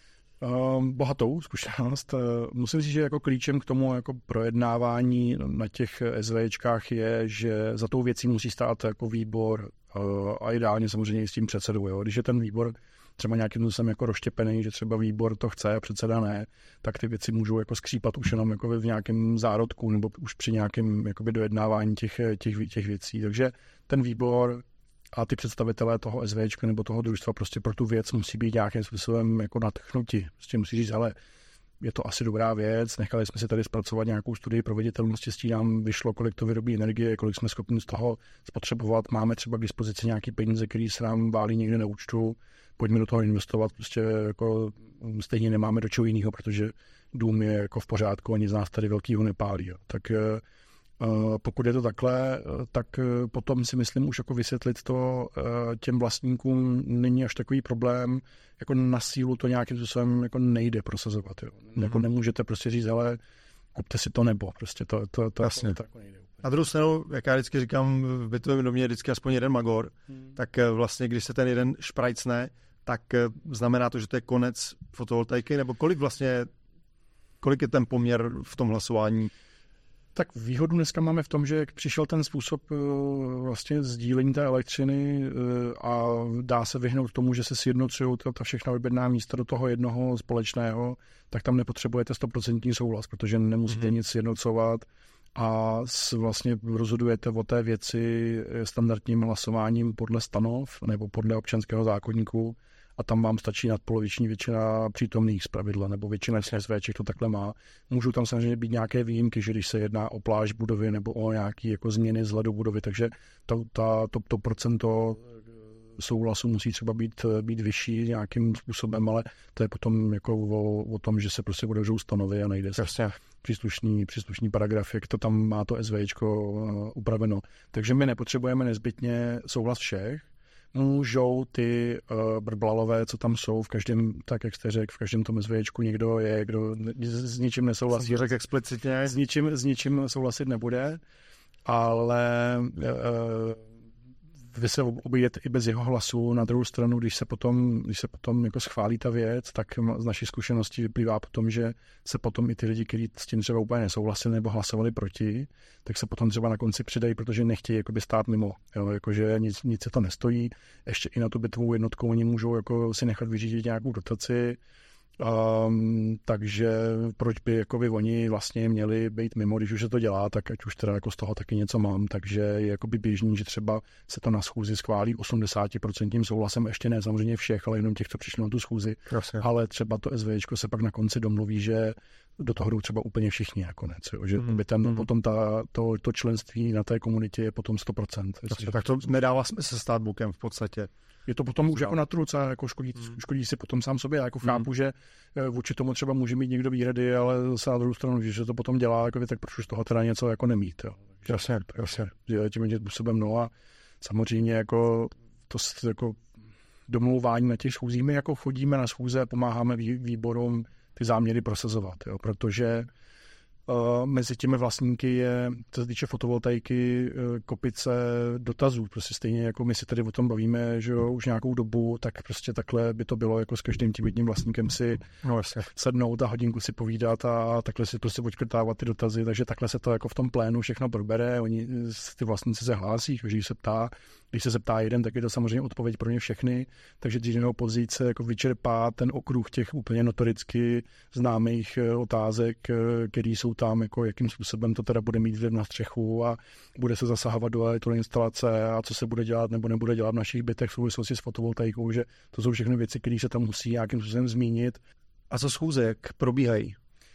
Bohatou zkušenost. Musím říct, že jako klíčem k tomu jako projednávání na těch SVčkách je, že za tou věcí musí stát jako výbor a ideálně samozřejmě i s tím předsedou. Jo. Když je ten výbor třeba nějakým způsobem jako rozštěpený, že třeba výbor to chce a předseda ne, tak ty věci můžou jako skřípat už jenom jako v nějakém zárodku nebo už při nějakém jakoby dojednávání těch věcí. Takže ten výbor a ty představitelé toho SVčka nebo toho družstva prostě pro tu věc musí být nějakým způsobem jako nadchnuti. Prostě musí říct, ale je to asi dobrá věc, nechali jsme si tady zpracovat nějakou studii proveditelnosti, s tím nám vyšlo, kolik to vyrobí energie, kolik jsme schopni z toho spotřebovat, máme třeba k dispozici nějaký peníze, který se nám válí někde na účtu, pojďme do toho investovat, prostě jako stejně nemáme do čeho jiného, protože dům je jako v pořádku a nic z nás tady velkýho nepálí. Jo. Tak pokud je to takhle, tak potom si myslím už jako vysvětlit to těm vlastníkům není až takový problém, jako na sílu to nějakým způsobem jako nejde prosazovat. Jo. Jako nemůžete prostě říct, ale kupte si to nebo, prostě to jako nejde. Na druhou stranu, jak já vždycky říkám, v bytovém domě je vždycky aspoň jeden magor, tak vlastně, když se ten jeden šprajcne, tak znamená to, že to je konec fotovoltaiky, nebo kolik je ten poměr v tom hlasování? Tak výhodu dneska máme v tom, že jak přišel ten způsob vlastně sdílení té elektřiny a dá se vyhnout tomu, že se sjednocují ta všechna objedná místa do toho jednoho společného, tak tam nepotřebujete 100% souhlas, protože nemusíte nic sjednocovat a vlastně rozhodujete o té věci standardním hlasováním podle stanov nebo podle občanského zákoníku a tam vám stačí nadpoloviční většina přítomných zpravidla, nebo většina SVček to takhle má. Můžou tam samozřejmě být nějaké výjimky, že když se jedná o pláž budovy nebo o nějaké jako změny vzhledu budovy, takže to procento souhlasu musí třeba být vyšší nějakým způsobem, ale to je potom jako o tom, že se prostě otevřou stanovy a najde se příslušný paragraf, jak to tam má to SVčko upraveno. Takže my nepotřebujeme nezbytně souhlas všech, můžou ty brblalové, co tam jsou v každém, tak jak jste řekl, v každém tom SVčku někdo je, kdo s ničím nesouhlasí. Řekl explicitně. S ničím souhlasit nebude, ale vy se obejete i bez jeho hlasu. Na druhou stranu, když se potom jako schválí ta věc, tak z naší zkušenosti vyplývá potom, že se potom i ty lidi, kteří s tím třeba úplně nesouhlasili nebo hlasovali proti, tak se potom třeba na konci přidají, protože nechtějí jakoby stát mimo. Jo, jakože nic se to nestojí. Ještě i na tu bytovou jednotku oni můžou jako si nechat vyřídit nějakou dotaci. Takže proč by jakoby oni vlastně měli být mimo, když už se to dělá, tak ať už teda jako z toho taky něco mám, takže je jakoby běžný, že třeba se to na schůzi schválí 80% souhlasem, ještě ne samozřejmě všech, ale jenom těch, co přišli na tu schůzi, Jasně. Ale třeba to SVčko se pak na konci domluví, že do toho jdou třeba úplně všichni nakonec, jo? Že by potom to členství na té komunitě je potom 100%. Tak to nedává smysl stát bokem v podstatě. Je to potom už jako na truce, jako škodí si potom sám sobě. Já jako chápu, že vůči tomu třeba může mít někdo výhrady, ale zase na druhou stranu, že to potom dělá, jako tak proč z toho teda něco jako nemít. Jo. Jasně. Tím způsobem, no a samozřejmě jako to jako domlouvání na těch schůzích. My jako chodíme na schůze a pomáháme výborům ty záměry prosazovat, jo, protože Mezi těmi vlastníky je, co se týče fotovoltaiky, kopice dotazů. Prostě stejně jako my si tady o tom bavíme, že jo, už nějakou dobu, tak prostě takhle by to bylo jako s každým tím jedním vlastníkem si sednout a hodinku si povídat a takhle si prostě odškrtávat ty dotazy, takže takhle se to jako v tom plénu všechno probere, oni, ty vlastníci se hlásí, že když se zeptá jeden, tak je to samozřejmě odpověď pro ně všechny, takže dřív nebo později se jako vyčerpá ten okruh těch úplně notoricky známých otázek, který jsou tam, jako jakým způsobem to teda bude mít vliv na střechu a bude se zasahovat do elektroinstalace a co se bude dělat nebo nebude dělat v našich bytech v souvislosti s fotovoltaikou, že to jsou všechny věci, které se tam musí nějakým způsobem zmínit. A co schůze, jak probíhají?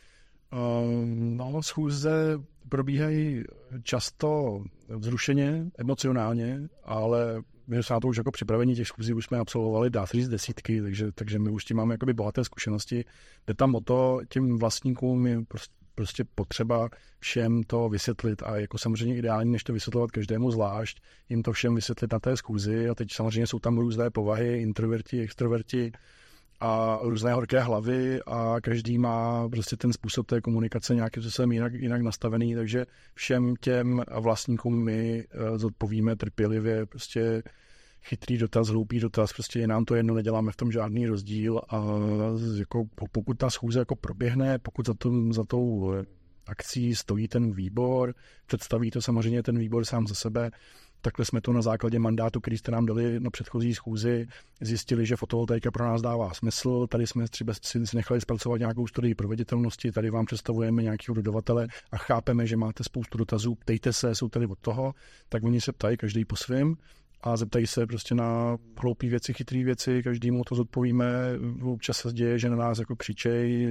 Schůze probíhají často vzrušeně, emocionálně, ale my jsme na to už jako připravení, těch schůzí už jsme absolvovali, dá se říct, desítky, takže my už tím máme jakoby bohaté zkušenosti. Jde tam o to, těm vlastníkům je prostě potřeba všem to vysvětlit a jako samozřejmě ideální, než to vysvětlovat každému zvlášť, jim to všem vysvětlit na té schůzi a teď samozřejmě jsou tam různé povahy, introverti, extroverti a různé horké hlavy a každý má prostě ten způsob té komunikace nějakým způsobem jinak nastavený, takže všem těm vlastníkům my zodpovíme trpělivě, prostě chytrý dotaz, hloupý dotaz, prostě je nám to jedno, neděláme v tom žádný rozdíl a jako pokud ta schůze jako proběhne, pokud za tou akcí stojí ten výbor, představí to samozřejmě ten výbor sám za sebe, takhle jsme to na základě mandátu, který jste nám dali na předchozí schůzi, zjistili, že fotovoltaika pro nás dává smysl. Tady jsme třeba si nechali zpracovat nějakou studii proveditelnosti, tady vám představujeme nějakého dodavatele a chápeme, že máte spoustu dotazů, ptejte se, jsou tady od toho, tak oni se ptají, každý po svém a zeptají se prostě na hloupé věci, chytré věci, každému to zodpovíme. Občas se děje, že na nás jako křičej,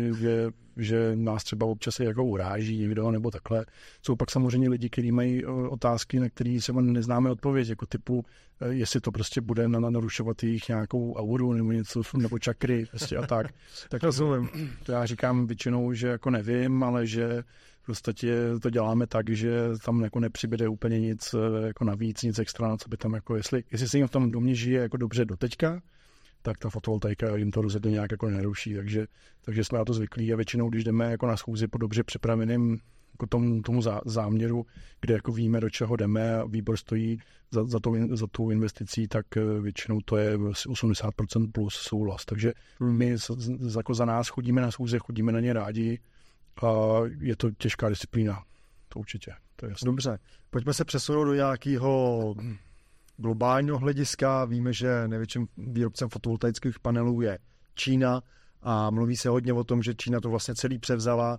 že nás třeba občas jako uráží někdo nebo takhle. Jsou pak samozřejmě lidi, kteří mají otázky, na které se neznáme odpověď, jako typu, jestli to prostě bude narušovat jejich nějakou auru nebo něco, nebo čakry prostě a tak. Tak rozumím. To já říkám většinou, že jako nevím, ale že v podstatě to děláme tak, že tam jako nepřibyde úplně nic jako navíc, nic extra, co by tam jako, jestli se jim v tom domě žije jako dobře doteďka, tak ta fotovoltaika jim to rozhodně nějak jako neruší, takže jsme na to zvyklí a většinou, když jdeme jako na schůzi po dobře připraveným jako tomu záměru, kde jako víme, do čeho jdeme a výbor stojí za tou investicí, tak většinou to je 80% plus souhlas, takže my jako za nás chodíme na schůze, chodíme na ně rádi, a je to těžká disciplína, to určitě, to je jasné. Dobře, pojďme se přesunout do nějakého globálního hlediska. Víme, že největším výrobcem fotovoltaických panelů je Čína a mluví se hodně o tom, že Čína to vlastně celý převzala,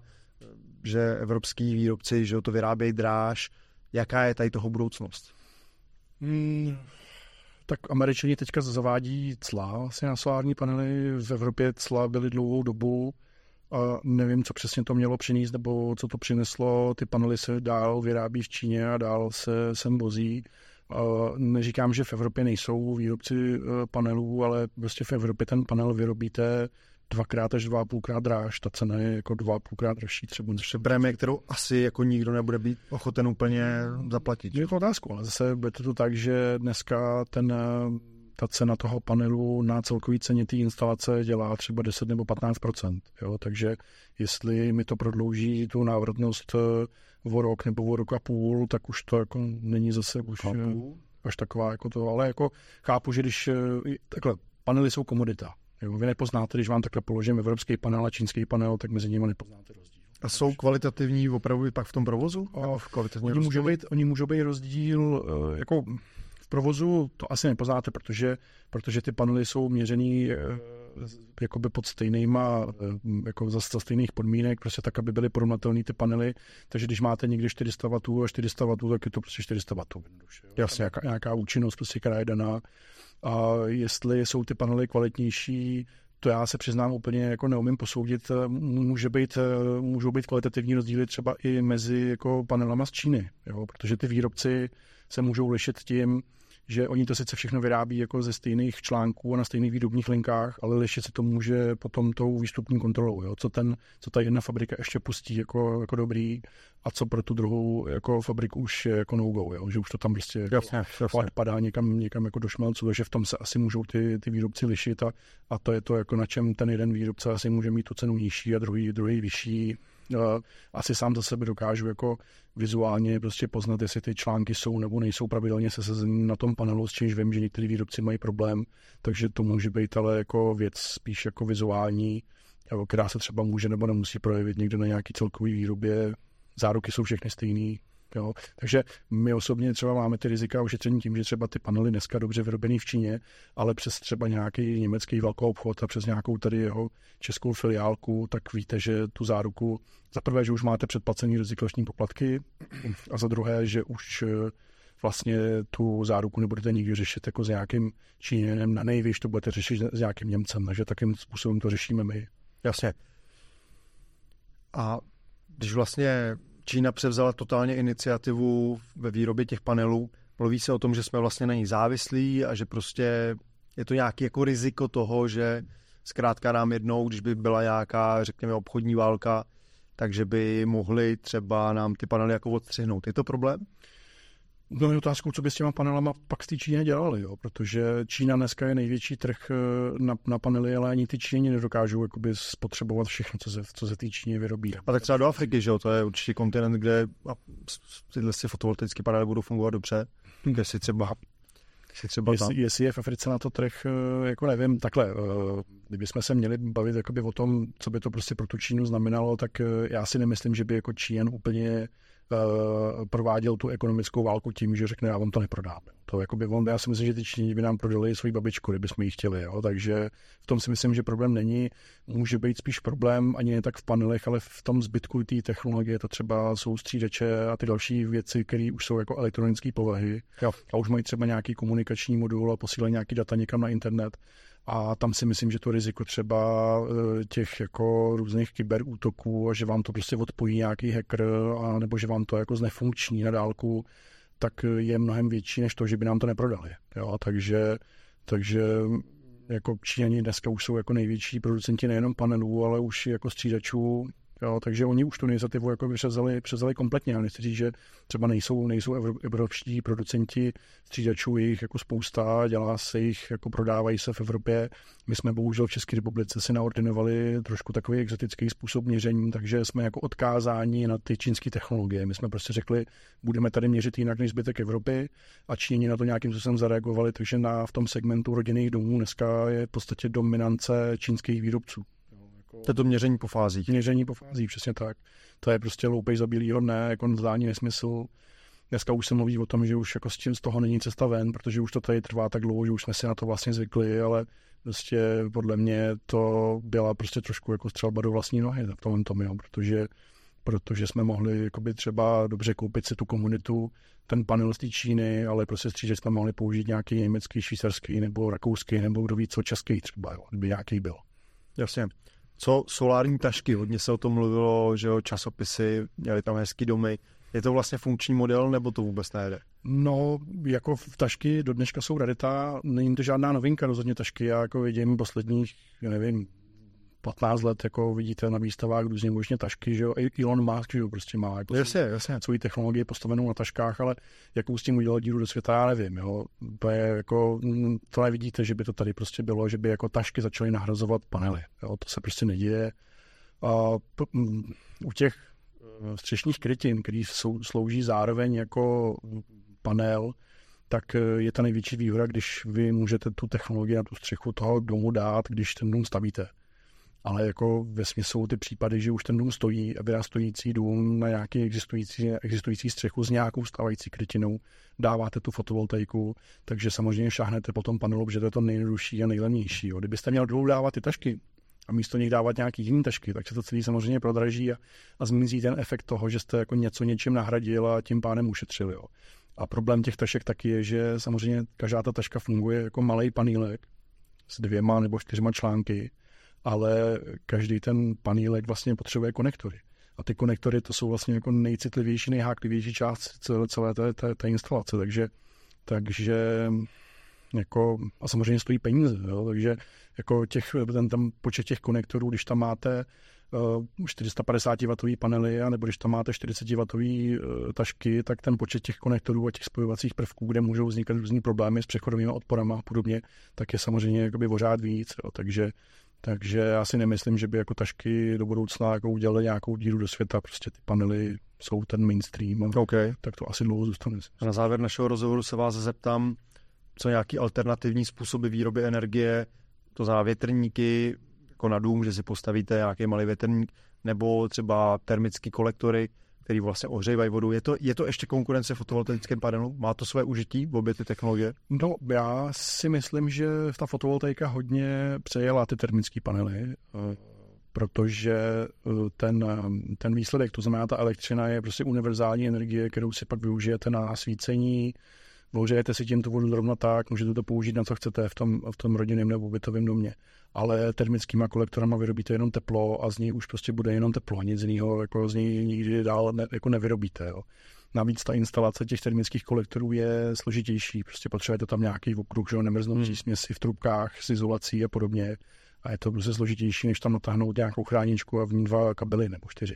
že evropský výrobci, že to vyrábějí dráž. Jaká je tady toho budoucnost? Tak Američani teďka zavádí cla asi na solární panely. V Evropě cla byly dlouhou dobu. A nevím, co přesně to mělo přinést, nebo co to přineslo. Ty panely se dál vyrábí v Číně a dál se sem vozí. Neříkám, že v Evropě nejsou výrobci panelů, ale prostě v Evropě ten panel vyrobíte 2x až 2,5x dráž. Ta cena je jako 2,5x dražší třeba. Prémie, kterou asi jako nikdo nebude být ochoten úplně zaplatit. Je to otázku, ale zase bude to tak, že dneska ta cena toho panelu na celkový ceně té instalace dělá třeba 10 nebo 15%. Jo? Takže jestli mi to prodlouží tu návratnost o rok nebo o rok a půl, tak už to jako není zase už až taková jako to. Ale jako chápu, že když takhle, panely jsou komodita. Jo? Vy nepoznáte, když vám takhle položím evropský panel a čínský panel, tak mezi nimi nepoznáte rozdíl. A jsou kvalitativní opravdu pak v tom provozu? Oni můžou být rozdíl jako v provozu, to asi nepoznáte, protože ty panely jsou měřený jakoby pod stejnýma, jako za stejných podmínek, prostě tak, aby byly porovnatelné ty panely, takže když máte někde 400 W a 400 W, tak je to prostě 400 W. Jasně, nějaká účinnost, prostě, která je daná. A jestli jsou ty panely kvalitnější, to já se přiznám úplně jako neumím posoudit. Můžou být kvalitativní rozdíly třeba i mezi jako panelama z Číny, jo? Protože ty výrobci se můžou lišit tím, že oni to sice všechno vyrábí jako ze stejných článků a na stejných výrobních linkách, ale lišit se to může potom tou výstupní kontrolou, jo? Co ta jedna fabrika ještě pustí jako dobrý a co pro tu druhou jako fabriku už je jako no-go, jo? Že už to tam prostě padá někam jako do šmelcu, takže v tom se asi můžou ty výrobci lišit a to je to, jako na čem ten jeden výrobce asi může mít tu cenu nižší a druhý vyšší. asi sám za sebe dokážu jako vizuálně prostě poznat, jestli ty články jsou nebo nejsou pravidelně sesazený na tom panelu, s čímž vím, že některý výrobci mají problém, takže to může být ale jako věc spíš jako vizuální, která se třeba může nebo nemusí projevit někde na nějaký celkový výrobě. Záruky jsou všechny stejný. Jo. Takže my osobně třeba máme ty rizika ošetření tím, že třeba ty panely dneska dobře vyrobený v Číně, ale přes třeba nějaký německý velkou obchod a přes nějakou tady jeho českou filiálku, tak víte, že tu záruku, za prvé, že už máte předplacený recyklační poplatky a za druhé, že už vlastně tu záruku nebudete nikdy řešit jako s nějakým Číněnem, na nejvíc to budete řešit s nějakým Němcem, takže takým způsobem to řešíme my. Jasně. A když vlastně Čína převzala totálně iniciativu ve výrobě těch panelů, mluví se o tom, že jsme vlastně na ní závislí a že prostě je to nějaké jako riziko toho, že zkrátka nám jednou, když by byla nějaká, řekněme, obchodní válka, takže by mohli třeba nám ty panely jako odstřihnout. Je to problém? No je otázkou, co by s těma panelama pak v té Číně dělali, jo? Protože Čína dneska je největší trh na panely, ale ani ty Číňani nedokážou jakoby spotřebovat všechno, co se té Číně vyrobí. A tak třeba do Afriky, že jo? To je určitě kontinent, kde tyhle fotovoltaické panely budou fungovat dobře. Jestli třeba tam. Jestli je v Africe na to trh, jako nevím, takhle, kdybychom se měli bavit jakoby o tom, co by to prostě pro tu Čínu znamenalo, tak já si nemyslím, že by jako Číňan úplně prováděl tu ekonomickou válku tím, že řekne, já vám to neprodám. To jakoby já si myslím, že ty Číňani by nám prodali svoji babičku, kdybychom ji chtěli. Jo? Takže v tom si myslím, že problém není. Může být spíš problém ani ne tak v panelech, ale v tom zbytku té technologie, to třeba jsou střídače a ty další věci, které už jsou jako elektronické povahy. Jo. A už mají třeba nějaký komunikační modul a posílají nějaký data někam na internet. A tam si myslím, že to riziko třeba těch jako různých kyberútoků a že vám to prostě odpojí nějaký hacker a nebo že vám to jako znefunkční na dálku, tak je mnohem větší než to, že by nám to neprodali. Jo? Takže jako Číňani dneska už jsou jako největší producenti nejenom panelů, ale už jako střídačů. Jo, takže oni už tu iniciativu jako převzali kompletně. Ale nechci říct, že třeba nejsou evropští producenti střídačů, jejich jako spousta, dělá se jich, jako prodávají se v Evropě. My jsme bohužel v České republice si naordinovali trošku takový exotický způsob měření, takže jsme jako odkázáni na ty čínské technologie. My jsme prostě řekli, budeme tady měřit jinak než zbytek Evropy a Číňani na to nějakým způsobem zareagovali, takže v tom segmentu rodinných domů dneska je v podstatě dominance čínských výrobců. To je to měření po fázích. Měření po fázích, přesně tak. To je prostě loupej za bílýho dne, jako totální nesmysl. Dneska už se mluví o tom, že už jako z toho není cesta ven, protože už to tady trvá tak dlouho, že už jsme si na to vlastně zvykli, ale prostě podle mě to byla prostě trošku jako střelba do vlastní nohy v tomhle tom, jo, protože jsme mohli jakoby třeba dobře koupit si tu komunitu, ten panel z té Číny, ale prostě střížet jsme mohli použít nějaký německý, švýcarský nebo rakouský, nebo kdo ví co český třeba, jo, kdyby nějaký byl. Jasně. Co solární tašky? Hodně se o tom mluvilo, že jo, časopisy, měli tam hezký domy. Je to vlastně funkční model, nebo to vůbec nejde? No, jako v tašky do dneška jsou rarita, není to žádná novinka, rozhodně tašky, já jako vidím posledních, nevím, 15 let, jako vidíte na výstavách různě možně tašky, že jo, Elon Musk, že jo, prostě má jako jasně. svoji technologii postavenou na taškách, ale jakou s tím udělal díru do světa, já nevím, jo, to je jako, to nevidíte, že by to tady prostě bylo, že by jako tašky začaly nahrazovat panely, jo, to se prostě neděje. A u těch střešních krytin, který slouží zároveň jako panel, tak je ta největší výhoda, když vy můžete tu technologii na tu střechu toho domu dát, když ten dům stavíte. Ale jako vesměs jsou ty případy, že už ten dům stojí a vy na stojící dům na nějaký existující střechu s nějakou stávající krytinou dáváte tu fotovoltaiku, takže samozřejmě šáhnete po tom panelu, že to je to nejjednodušší a nejlevnější. Jo. Kdybyste měl dolů dávat ty tašky a místo nich dávat nějaký jiný tašky, tak se to celý samozřejmě prodraží a zmizí ten efekt toho, že jste jako něco něčím nahradil a tím pádem ušetřili. Jo. A problém těch tašek taky je, že samozřejmě každá ta taška funguje jako malej panýlek s 2 nebo 4 články, ale každý ten panýlek vlastně potřebuje konektory. A ty konektory to jsou vlastně jako nejcitlivější, nejháklivější část celé té instalace, takže jako, a samozřejmě stojí peníze, jo? Takže jako ten počet těch konektorů, když tam máte 450W panely, nebo když tam máte 40W tašky, tak ten počet těch konektorů a těch spojovacích prvků, kde můžou vznikat různý problémy s přechodovými odporama a podobně, tak je samozřejmě jakoby pořád víc. Jo? Takže já si nemyslím, že by jako tašky do budoucna jako udělali nějakou díru do světa, prostě ty panely jsou ten mainstream, tak to asi dlouho zůstane. A na závěr našeho rozhovoru se vás zeptám, co nějaký alternativní způsoby výroby energie, to znamená větrníky, jako na dům, že si postavíte nějaký malý větrník, nebo třeba termický kolektory, který vlastně ohřívají vodu. Je to ještě konkurence fotovoltaickém panelu? Má to své užití v obě ty technologie? No, já si myslím, že ta fotovoltaika hodně přejela ty termické panely, protože ten výsledek, to znamená ta elektřina, je prostě univerzální energie, kterou si pak využijete na svícení, ohřejete si tím tu vodu zrovna tak, můžete to použít na co chcete v tom rodinném nebo bytovém domě. Ale termickýma kolektorama vyrobíte jenom teplo a z něj už prostě bude jenom teplo, nic jiného jako z něj nikdy dál nevyrobíte. Jo. Navíc ta instalace těch termických kolektorů je složitější, prostě potřebujete tam nějaký okruh, že nemrznoucí směsi v trubkách s izolací a podobně. A je to prostě složitější, než tam natáhnout nějakou chráničku a v ní 2 kabely nebo 4.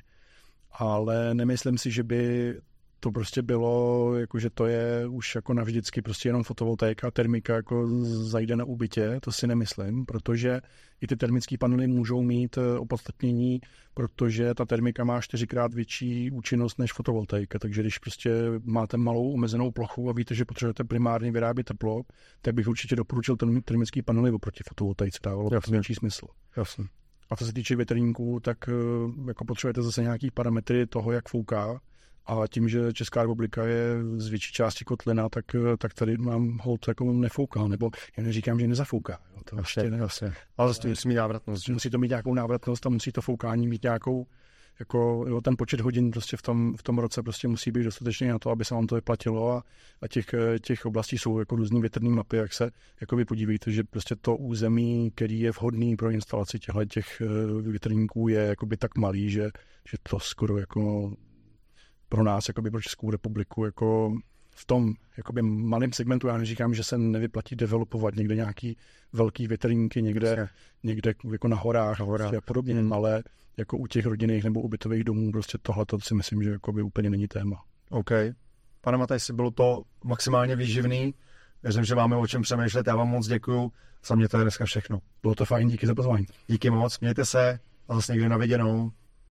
Ale nemyslím si, že by to prostě bylo, jakože to je už jako navždycky prostě jenom fotovoltaika, termika jako zajde na úbytě, to si nemyslím, protože i ty termické panely můžou mít opodstatnění, protože ta termika má 4x větší účinnost než fotovoltaika, takže když prostě máte malou omezenou plochu a víte, že potřebujete primárně vyrábět teplo, tak bych určitě doporučil termické panely oproti fotovoltaice, dávalo to větší smysl. Jasně. A co se týče větrníků, tak jako potřebujete zase nějaký parametry toho, jak fouká. A tím, že Česká republika je z větší části kotlina, tak tady mám holt jako nefouká, nebo já neříkám, že nezafouká. Jo, to ještě ne. Ale zase musí mít návratnost. Musí to mít nějakou návratnost a musí to foukání mít nějakou, jako jo, ten počet hodin prostě v tom roce prostě musí být dostatečný na to, aby se vám to vyplatilo a těch oblastí jsou jako různý větrné mapy, jak se jakoby podívejte, že prostě to území, který je vhodný pro instalaci těch větrníků je jakoby tak malý, že to skoro jako pro nás, jakoby pro Českou republiku, jako v tom jakoby malém segmentu, já neříkám, že se nevyplatí developovat někde nějaký velký větrníky, někde jako na horách a podobně, ale jako u těch rodinných nebo u bytových domů, prostě tohleto si myslím, že jakoby úplně není téma. OK. Pane Matejsi, bylo to maximálně výživný. Věřím, že máme o čem přemýšlet. Já vám moc děkuju. Za mě to je dneska všechno. Bylo to fajn, díky za pozvání. Díky moc, mějte se a zase někdy na viděnou.